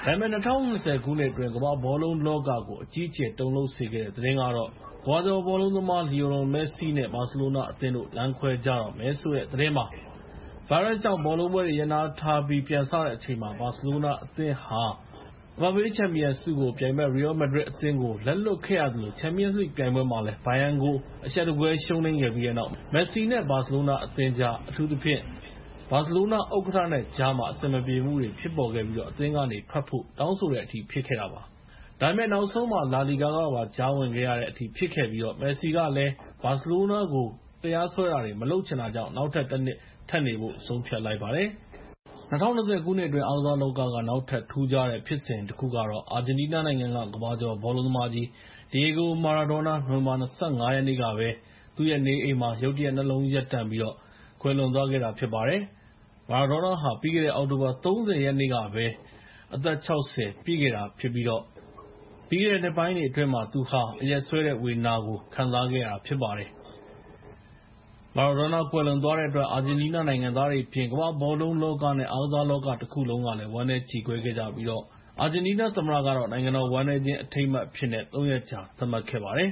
Speaker 18: ဒါပေမဲ့2020ခုနှစ်အတွင်းကမ္ဘာဘောလုံးလောကကိုအကြီးအကျယ်တုန်လှုပ်စေခဲ့တဲ့သတင်းကတော့ကမ္ဘာကျော်ဘောလုံးသမားလီယိုနယ်မက်ဆီနဲ့ဘာစီလိုနာအသင်းတို့လမ်းခွဲကြတော့မယ်ဆိုတဲ့သတင်းပါ။ ဗိုင်းရပ်စ်ကြောင့်ဘောလုံးပွဲတွေရပ်နားထားပြီးပြန်စတဲ့အချိန်မှာဘာစီလိုနာအသင်းဟာကမ္ဘာ့ချန်ပီယံဆုကိုပြိုင်မဲ့ရီယိုမက်ဒရစ်အသင်းကိုလက်လွတ်ခဲ့ရသလိုချန်ပီယံလိဂ်ပြိုင်ပွဲမှာလည်းဘိုင်ယန်ကိုအရှက်တကွဲရှုံးနိမ့်ခဲ့ပြီးတဲ့နောက်မက်ဆီနဲ့ဘာစီလိုနာအသင်းကြားအထူးသဖြင့်ဘာစီလိုနာဥက္ကဋ္ဌနဲ့ကြားမှာအဆင်မပြေမှုတွေဖြစ်ပေါ်ခဲ့ပြီးအသင်းကနေထွက်ဖို့တောင်းဆိုတဲ့အထိဖြစ်ခဲ့တာပါ။ဒါပေမဲ့နောက်ဆုံးမှာလာလီဂါကပါကြားဝင်ခဲ့ရတဲ့အထိဖြစ်ခဲ့ပြီးမက်ဆီကလည်းဘာစီလိုနာကိုတရားစွဲတာတွေမလုပ်ချင်တာကြောင့်နောက်ထပ်တစ်နှစ်ထပ်နေဖို့ဆုံးဖြတ်လိုက်ပါတယ်။ 2020ခုနှစ်အတွင်းအားကစားလောကကနောက်ထပ်ထူးခြားတဲ့ဖြစ်စဉ်တစ်ခုကတော့အာဂျင်တီးနားနိုင်ငံကကမ္ဘာကျော်ဘောလုံးသမားကြီးဒီယေဂိုမာရာဒိုနာနိုဝင်ဘာ25ရက်နေ့ကပဲသူ့ရဲ့နေအိမ်မှာရုတ်တရက်နှလုံးရပ်တန့်ပြီးကွယ်လွန်သွားခဲ့တာဖြစ်ပါတယ်။ မာရာဒိုနာဟာပြီးခဲ့တဲ့အောက်တိုဘာ30ရက်နေ့ကပဲအသက်60ပြည့်ခဲ့တာဖြစ်ပြီးပြီးခဲ့တဲ့နှစ်ပိုင်းတွေအတွင်းသူဟာအရက်စွဲတဲ့ဝေဒနာကိုခံစားခဲ့ရတာဖြစ်ပါတယ်။ မာရာဒိုနာကွယ်လွန်သွားတဲ့အတွက်အာဂျင်တီးနားနိုင်ငံသားတွေအပြင်ကမ္ဘာ့ဘောလုံးလောကနဲ့အားကစားလောကတစ်ခုလုံးကလည်းဝမ်းနည်းကြေကွဲခဲ့ကြပြီးအာဂျင်တီးနားသမ္မတကတော့နိုင်ငံတော်ဝမ်းနည်းခြင်းအထိမ်းအမှတ်အဖြစ်နဲ့3 ရက်ကြာသတ်မှတ်ခဲ့ပါတယ်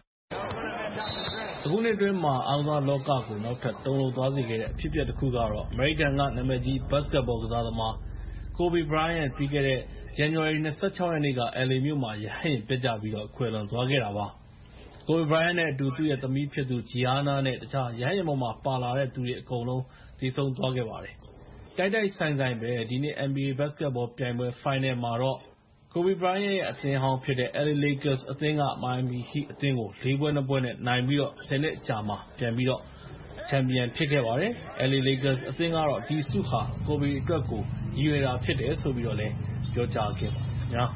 Speaker 18: ။ အခုနှစ်အတွင်းအားကစားလောကကိုနောက်ထပ်တုန်လှုပ်သွားစေခဲ့တဲ့အဖြစ်အပျက်တစ်ခုကတော့အမေရိကန်ကနာမည်ကြီးဘတ်စကက်ဘောကစားသမား Kobe Bryant ပြီးခဲ့တဲ့ ဇန်နဝါရီ26ရက်နေ့က LA မြို့မှာရဟတ်ယာဉ်ပျက်ကျပြီးကွယ်လွန်သွားခဲ့တာပါ။ Kobe Bryant နဲ့အတူသူ့ရဲ့သမီးဖြစ်သူ Gianna နဲ့တခြားရဟတ်ယာဉ်ပေါ်မှာပါလာတဲ့သူတွေအကုန်လုံးသေဆုံးသွားခဲ့ပါတယ်။ တိုက်တိုက်ဆိုင်ဆိုင်ပဲဒီနှစ် NBA ဘတ်စကက်ဘောပြိုင်ပွဲဖိုင်နယ်မှာတော့Kobe Bryant ရဲ့အသင်းဟောင်းဖြစ်တဲ့ LA Lakers အသင်းက Miami Heat အသင်းကို 4 ပွဲ 2 ပွဲ နဲ့နိုင်ပြီး10 နှစ်အကြာမှာပြန်ပြီးချန်ပီယံဖြစ်ခဲ့ပါတယ်။ LA Lakers အသင်းကတော့ဒီဆုဟာ Kobe အတွက်ကိုရည်ရွယ်တာဖြစ်တယ်ဆိုပြီးပြောကြားခဲ့ပါတယ်ခင်ဗျာ။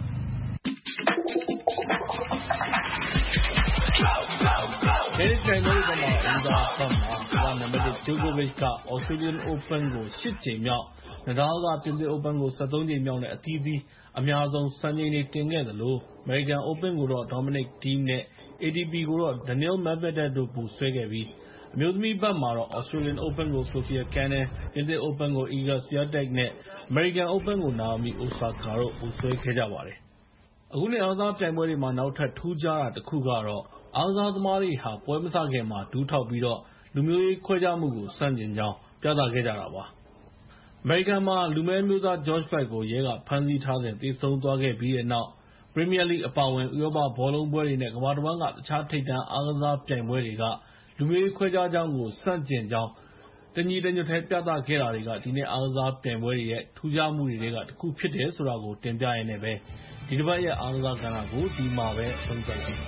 Speaker 18: တင်းနစ်ပြိုင်ပွဲတွေထဲမှာအဦးစားအပတ်မှာကမ္ဘာ့နံပါတ် 1 ဂျိုကိုဗစ်က Australian Open ကို 8 ကြိမ်မြောက် Nadal က ပြင်သစ် Open ကို 13 ကြိမ်မြောက်နဲ့အသီးသီးအများဆုံးစံချိန်တွေတင်ခဲ့သလို American Open ကိုတော့ Dominic Thiem နဲ့ ATP ကိုတော့ Daniil Medvedev တို့ဗိုလ်စွဲခဲ့ပြီးအမျိုးသမီးဘက်မှာတော့ Australian Open ကို Sofia Kenin ပြင်သစ် Open ကို Iga Swiatek နဲ့ American Open ကို Naomi Osaka တို့ဗိုလ်စွဲခဲ့ကြပါတယ်။ အခုနှစ်အားကစားပြိုင်ပွဲတွေမှာနောက်ထပ်ထူးခြားတာတစ်ခုကတော့အားကစားသမားတွေဟာပွဲမစခင်မှာဒူးထောက်ပြီးလူမျိုးရေးခွဲခြားမှုကိုဆန့်ကျင်ကြောင်းပြသခဲ့ကြတာပါ။ အမေရိကန်မှာလူမည်းအမျိုးသား George Floyd ကိုရဲကဖမ်းဆီးထားစဉ်သေဆုံးသွားခဲ့ပြီးတဲ့နောက် ပရီးမီးယားလိဂ်အပါအဝင်ဥရောပဘောလုံးပွဲတွေနဲ့ကမ္ဘာတဝန်းကတခြားထိပ်တန်းအားကစားပြိုင်ပွဲတွေကလူမျိုးရေးခွဲခြားကြောင်းကိုဆန့်ကျင်ကြောင်းတညီတညွတ်တည်းပြသခဲ့တာတွေကဒီနှစ်အားကစားပြိုင်ပွဲတွေရဲ့ထူးခြားမှုတွေထဲကတစ်ခုဖြစ်တယ်ဆိုတာကိုတင်ပြရင်းနဲ့ဒီတစ်ပတ်ရဲ့အားကစားကဏ္ဍကိုဒီမှာပဲအဆုံးသတ်လိုက်ပါ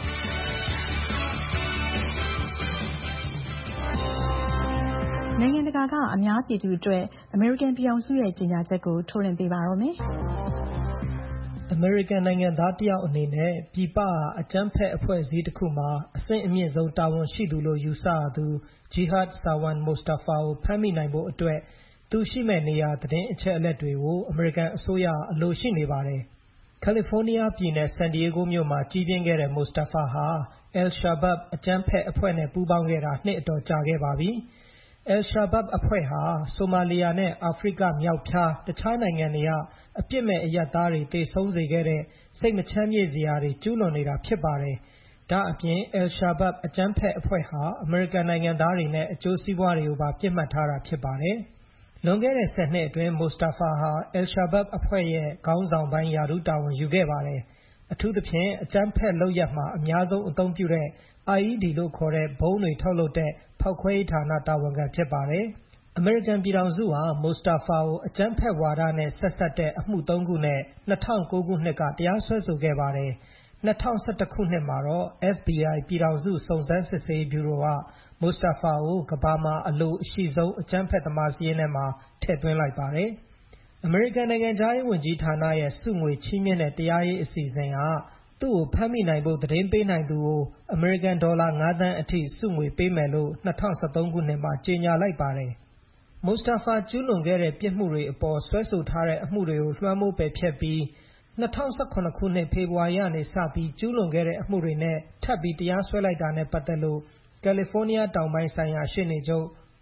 Speaker 18: မယ်။
Speaker 21: နိုင်ငံတကာကအများပြည်သူအတွက်အမေရိကန်ပြည်ထောင်စုရဲ့ကြေညာချက်ကိုထုတ်လွှင့်ပေးပါတော့မယ်။
Speaker 22: အမေရိကန်နိုင်ငံသားတစ်ယောက်အနေနဲ့ပြည်ပအကြမ်းဖက်အဖွဲ့အစည်းတစ်ခုမှာအဆင့်အမြင့်ဆုံးတာဝန်ရှိသူလို့ယူဆရသူ Jihad Sarwan Mustafa ကိုဖမ်းမိနိုင်ဖို့အတွက်သူရှိမဲ့နေရာသတင်းအချက်အလက်တွေကိုအမေရိကန်အစိုးရအလိုရှိနေပါတယ်။ ကယ်လီဖိုးနီးယားပြည်နယ်ဆန်ဒီယေဂိုမြို့မှာကြီးပြင်းခဲ့တဲ့ Mustafa ဟာ Al-Shabaab အကြမ်းဖက်အဖွဲ့နဲ့ပူးပေါင်းခဲ့တာနှစ်အတော်ကြာခဲ့ပါပြီ။ Al-Shabaab အဖွဲ့ဟာဆိုမာလီယာနဲ့အာဖရိကမြောက်ဖျားတခြားနိုင်ငံတွေကအပြစ်မဲ့အရပ်သားတွေသေဆုံးစေခဲ့တဲ့စိတ်မချမ်းမြေ့စရာတွေကျူးလွန်နေတာဖြစ်ပါတယ်။ဒါအပြင် Al-Shabaab အကြမ်းဖက်အဖွဲ့ဟာအမေရိကန်နိုင်ငံသားတွေနဲ့အကျိုးစီးပွားတွေကိုပါပြစ်မှတ်ထားတာဖြစ်ပါတယ်။လွန်ခဲ့တဲ့10နှစ်အတွင်း Mustafa ဟာ Al-Shabaab အဖွဲ့ရဲ့ခေါင်းဆောင်ပိုင်းရာထူးတာဝန်ယူခဲ့ပါတယ်။အထူးသဖြင့်အကြမ်းဖက်လုပ်ရပ်မှာအများဆုံးအသုံးပြုတဲ့ IED လို့ခေါ်တဲ့ဘုံးတွေထုတ်လုပ်တဲ့ဖောက်ခွဲရေးဌာနတာဝန်ခံဖြစ်ပါတယ်။အမေရိကန်ပြည်ထောင်စုဟာ Mustafa ကိုအကြမ်းဖက်ဝါဒနဲ့ဆက်စပ်တဲ့အမှု3ခုနဲ့2009ခုနှစ်ကတရားစွဲဆိုခဲ့ပါတယ်။2011ခုနှစ်မှာတော့ FBI ပြည်ထောင်စုစုံစမ်းစစ်ဆေးရေးဗျူရိုက Mustafa ကိုကမ္ဘာမှာအလိုအရှိဆုံးအကြမ်းဖက်သမားစာရင်းထဲမှာထည့်သွင်းလိုက်ပါတယ်။အမေရိကန်နိုင်ငံခြားရေးဝန်ကြီးဌာနရဲ့ဆုငွေချီးမြှင့်တဲ့တရားရေးအစီအစဉ်ဟာသူ့ကိုဖမ်းမိနိုင်ဖို့သတင်းပေးနိုင်သူကိုအမေရိကန်ဒေါ်လာ9 သန်းအထိဆုငွေပေးမယ်လို့2013ခုနှစ်မှာကြေညာလိုက်ပါတယ်။ Mustafa ကျူးလွန်ခဲ့တဲ့ပြစ်မှုတွေအပေါ်စွဲဆိုထားတဲ့အမှုတွေကိုလွှမ်းမိုးပယ်ဖျက်ပြီး2017ခုနှစ်ဖေဖော်ဝါရီကနေစပြီးကျူးလွန်ခဲ့တဲ့အမှုတွေနဲ့ထပ်ပြီးတရားစွဲလိုက်တာနဲ့ပတ်သက်လို့ကယ်လီဖိုးနီးယားတောင်ပိုင်းဆိုင်ရာရှေ့နေချုပ်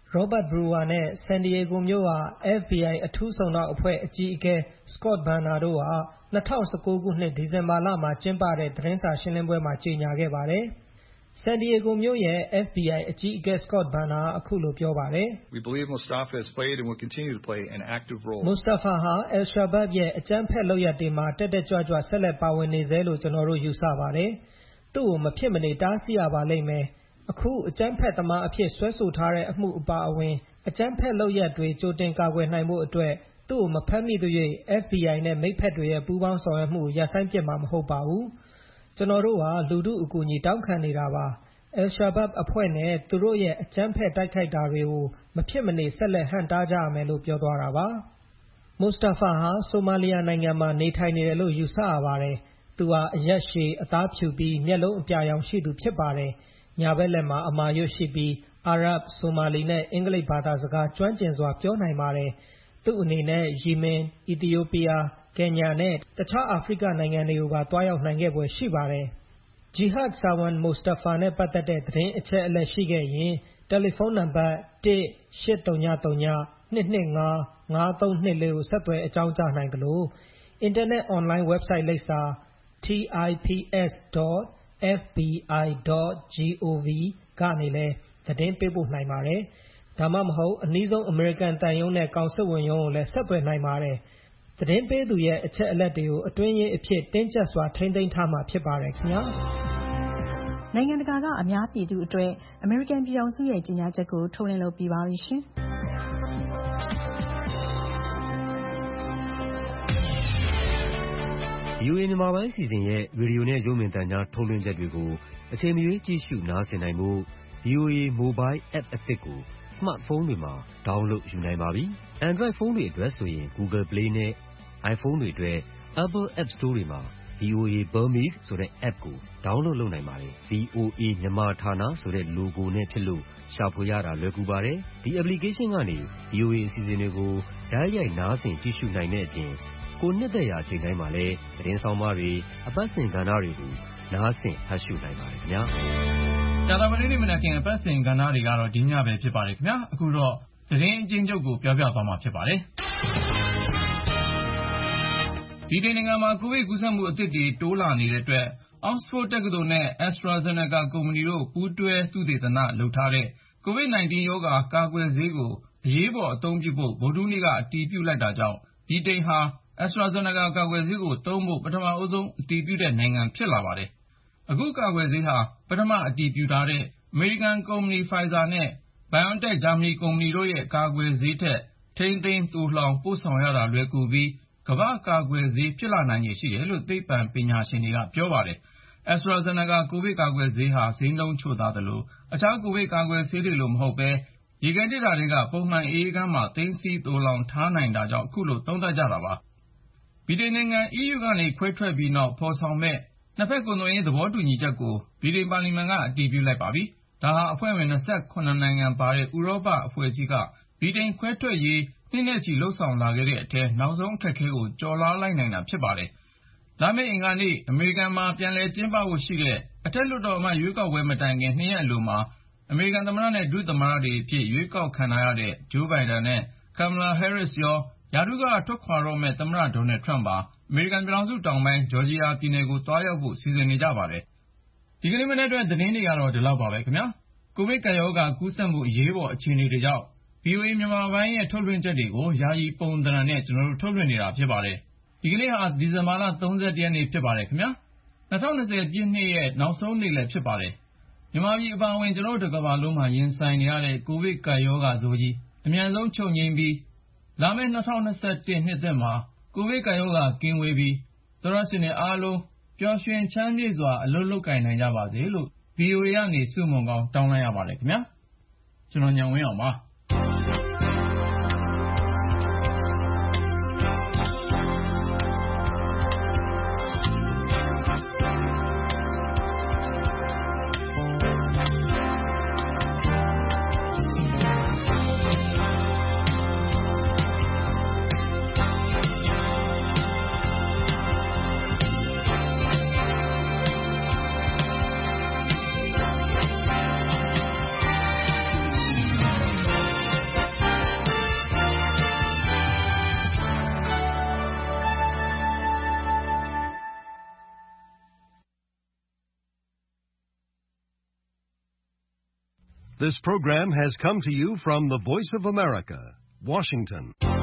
Speaker 22: Robert Brewer နဲ့ San Diego မြို့က FBI အထူးစုံနောက်အဖွဲ့အကြီးအကဲ Scott Banner တို့ဟာ2019 ခုနှစ်ဒီဇင်ဘာလမှာကျင်းပတဲ့သတင်းစာရှင်းလင်းပွဲမှာကြေညာခဲ့ပါတယ်။ San Diego မြို့ရဲ့ FBI အကြီးအကဲ Scott Banner အခုလိုပြောပါတယ်
Speaker 1: We believe Mustafa has played and will continue to play an active role.
Speaker 22: Mustafa ဟာ Al-Shabaab ရဲ့အကြမ်းဖက်လုပ်ရပ်တွေမှာတက်တက်ကြွကြွဆက်လက်ပါဝင်နေစေလို့ကျွန်တော်တို့ယူဆပါတယ်။သူ့ကိုမဖြစ်မနေတားဆီးရပါလိမ့်မယ်။အခုအကြမ်းဖက်သမားအဖြစ်ဆွဲဆိုထားတဲ့အမှုအပါအဝင်အကြမ်းဖက်လုပ်ရပ်တွေကြိုတင်ကာကွယ်နိုင်ဖို့အတွက်သူ့ကိုမဖမ်းမိသေး၍ FBI နဲ့မိတ်ဖက်တွေရဲ့ပူးပေါင်းဆောင်ရွက်မှုရပ်ဆိုင်းပစ်မှာမဟုတ်ပါဘူး။ကျွန်တော်တို့ဟာလူထုအကူအညီတောင်းခံနေတာပါ။ Al-Shabaab အဖွဲ့နဲ့သူတို့ရဲ့အကြမ်းဖက်တိုက်ခိုက်တာတွေကိုမဖြစ်မနေဆက်လက်ဟန့်တားကြရမယ်လို့ပြောသွားတာပါ။ Mustafa ဟာဆိုမာလီယာနိုင်ငံမှာနေထိုင်နေတယ်လို့ယူဆရပါတယ်။သူဟာအရက်ရှည်အသားဖြူပြီးမျက်လုံးအပြာရောင်ရှိသူဖြစ်ပါတယ်။ညာဘက်လက်မှာအမာရွတ်ရှိပြီးအာရပ်ဆိုမာလီနဲ့အင်္ဂလိပ်ဘာသာစကားကျွမ်းကျင်စွာပြောနိုင်ပါတယ်။သူ့အနေနဲ့ယီမင်၊အီသီယိုးပီးယား၊ကင်ညာနဲ့တခြားအာဖရိကနိုင်ငံတွေကိုပါတွားရောက်နိုင်ခဲ့ဖွယ်ရှိပါတယ်။ Jihad Sarwan Mustafa နဲ့ပတ်သက်တဲ့သတင်းအချက်အလက်ရှိခဲ့ရင်တယ်လီဖုန်းနံပါတ် 1-800-225-5324 ကိုဆက်သွယ်အကြောင်းကြားနိုင်သလိုအင်တာနက်အွန်လိုင်း website လိပ်စာ tips.fbi.gov ကနေလည်းသတင်းပေးပို့နိုင်ပါတယ်။ဒါမှမဟုတ်အနည်းဆုံးအမေရိကန်တန်ယုံနဲ့ကောင်စစ်ဝန်ရုံးကိုလည်းဆက်သွယ်နိုင်ပါတယ်။သတင်းပေးသူရဲ့အချက်အလက်တွေကိုအတွင်းရေးအဖြစ်တင်းကျပ်စွာထိန်းသိမ်းထားမှာဖြစ်ပါတယ်ခင်ဗျာ
Speaker 21: ။နိုင်ငံတကာကအများပြည်သူအတွက်အမေရိကန်ပြည်ထောင်စုရဲ့ကြေညာချက်ကိုထုတ်လွှင့်လုပ်ပြပါရရှင်။
Speaker 13: VOA မြန်မာပိုင်းအစီအစဉ်ရဲ့ရေဒီယိုနဲ့ရုပ်မြင်သံကြားထုတ်လွှင့်ချက်တွေကိုအချိန်မရွေးကြည့်ရှုနားဆင်နိုင်ဖို့ VOA Mobile App အသစ်ကိုစမတ်ဖုန်းတွေမှာ download ယူနိုင်ပါပြီ။ Android ဖုန်းတွေအတွက်ဆိုရင် Google Play နဲ့ iPhone တွေအတွက် Apple App Store တွေမှာ VOA Burmese ဆိုတဲ့ app ကို download လုပ်နိုင်ပါတယ်။ VOA မြန်မာဌာနဆိုတဲ့ logo နဲ့ဖြစ်လို့ရှာဖွေရတာလွယ်ကူပါတယ်။ ဒီ application ကနေ VOA အစီအစဉ်တွေကိုတိုက်ရိုက်နားဆင်ကြည့်ရှုနိုင်တဲ့အပြင်ကိုယ်နှစ်သက်ရာအချိန်တိုင်းမှာလည်းသတင်းဆောင်မတွေအပတ်စဉ်ကဏ္ဍတွေကိုနားဆင်ဖတ်ရှုနိုင်ပါတယ်ခင်ဗျာ
Speaker 2: ။ကြာသပတေးနေ့မနက်ခင်းအပတ်စဉ်ကဏ္ဍတွေကတော့ဒီညပဲဖြစ်ပါတယ်ခင်ဗျာ။အခုတော့သတင်းအကျဉ်းချုပ်ကိုပြောပြသွားမှာဖြစ်ပါတယ်။ဒီနိုင်ငံမှာကိုဗစ်ကူးစက်မှုအသစ်တွေတိုးလာနေတဲ့အတွက် Oxford တက္ကသိုလ်နဲ့ AstraZeneca ကုမ္ပဏီတို့ပူးတွဲသုတေသနလုပ်ထားတဲ့ COVID-19 ရောဂါကာကွယ်ဆေးကိုအရေးပေါ်အသုံးပြုဖို့ဗုဒ္ဓဟူးနေ့ကအတည်ပြုလိုက်တာကြောင့်ဗြိတိန်ဟာ AstraZeneca ကာကွယ်ဆေးကိုသုံးဖို့ပထမဆုံးအတည်ပြုတဲ့နိုင်ငံဖြစ်လာပါတယ်။အခုကာကွယ်ဆေးဟာပထမအတည်ပြုထားတဲ့ အမေရိကန်ကုမ္ပဏီ Pfizer နဲ့ BioNTech ဂျာမနီကုမ္ပဏီတို့ရဲ့ကာကွယ်ဆေးထက်ထိန်းသိမ်းသိုလှောင်ပို့ဆောင်ရတာလွယ်ကူပြီးကမ္ဘာ့ကာကွယ်ဆေးဖြစ်လာနိုင်ခြေရှိတယ်လို့သိပ္ပံပညာရှင်တွေကပြောပါတယ်။ AstraZeneca ကိုဗစ်ကာကွယ်ဆေးဟာဈေးနှုန်းချိုသာသလိုအခြားကိုဗစ်ကာကွယ်ဆေးတွေလိုမဟုတ်ပဲရေခဲသေတ္တာထဲကပုံမှန်အအေးခန်းမှာသိမ်းဆည်းသိုလှောင်ထားနိုင်တာကြောင့်အခုလိုသုံးသပ်ကြတာပါ။ဗြိတိန်နိုင်ငံ EU ကနေခွဲထွက်ပြီးနောက်ဖော်ဆောင်မဲ့နှစ်ဖက်ကုန်သွယ်ရေးသဘောတူညီချက်ကိုဗြိတိန်ပါလီမန်ကအတည်ပြုလိုက်ပါပြီ။ဒါဟာအဖွဲ့ဝင်27နိုင်ငံပါတဲ့ဥရောပအဖွဲ့အစည်းကဗြိတိန်ခွဲထွက်ရေးနှစ်နဲ့ချီလှုပ်ဆောင်လာခဲ့တဲ့အထဲနောက်ဆုံးအခက်အခဲကိုကျော်လွှားလိုက်နိုင်တာဖြစ်ပါတယ်။လာမယ့်အင်္ဂါနေ့အမေရိကန်မှာပြန်လည်ကျင်းပဖို့ရှိတဲ့အထက်လွှတ်တော်အမတ်ရွေးကောက်ပွဲမတိုင်ခင်2ရက်အလိုမှာအမေရိကန်သမ္မတနဲ့ဒုသမ္မတတွေအဖြစ်ရွေးကောက်ခံရတဲ့ Joe Biden နဲ့ Kamala Harris ရောရာထူးကထွက်ခွာတော့မယ့်သမ္မတ Donald Trump ပါအမေရိကန်ပြည်ထောင်စုတောင်ပိုင်းဂျော်ဂျီယာပြည်နယ်ကိုသွားရောက်ဖို့စီစဉ်နေကြပါတယ်။ဒီကနေ့မနက်အတွက်သတင်းတွေကတော့ဒီလောက်ပါပဲခင်ဗျာ။ကိုဗစ်ကပ်ရောဂါကူးစက်မှုအရေးပေါ်အခြေအနေတွေကြောင့် VOA မြန်မာပိုင်းရဲ့ထုတ်လွှင့်ချက်တွေကိုယာယီပုံသဏ္ဍာန်နဲ့ကျွန်တော်တို့ထုတ်လွှင့်နေတာဖြစ်ပါတယ်။ဒီကနေ့ဟာဒီဇင်ဘာလ31ရက်နေ့ဖြစ်ပါတယ်ခင်ဗျာ။2020ပြည့်နှစ်ရဲ့နောက်ဆုံးနေ့လည်းဖြစ်ပါတယ်။မြန်မာပြည်အပါအဝင်ကျွန်တော်တို့တစ်ကမ္ဘာလုံးမှာရင်ဆိုင်နေရတဲ့ကိုဗစ်ကပ်ရောဂါဆိုးကြီးအမြန်ဆုံးချုပ်ငြိမ်းပြီးလာမယ့်2021နှစ်သစ်မှာကိုဗစ်ကပ်ရောဂါကင်းဝေးပြီးသောတရှင်တွေအားလုံးပျော်ရွှင်ချမ်းမြေ့စွာအလုပ်လုပ်ကိုင်နိုင်ကြပါစေလို့ VOA ကနေဆုမွန်ကောင်းတောင်းလိုက်ရပါတယ်ခင်ဗျာ။ကျွန်တော်ဉာဏ်ဝင်းအောင်ပါ။
Speaker 4: This program has come to you from the Voice of America, Washington.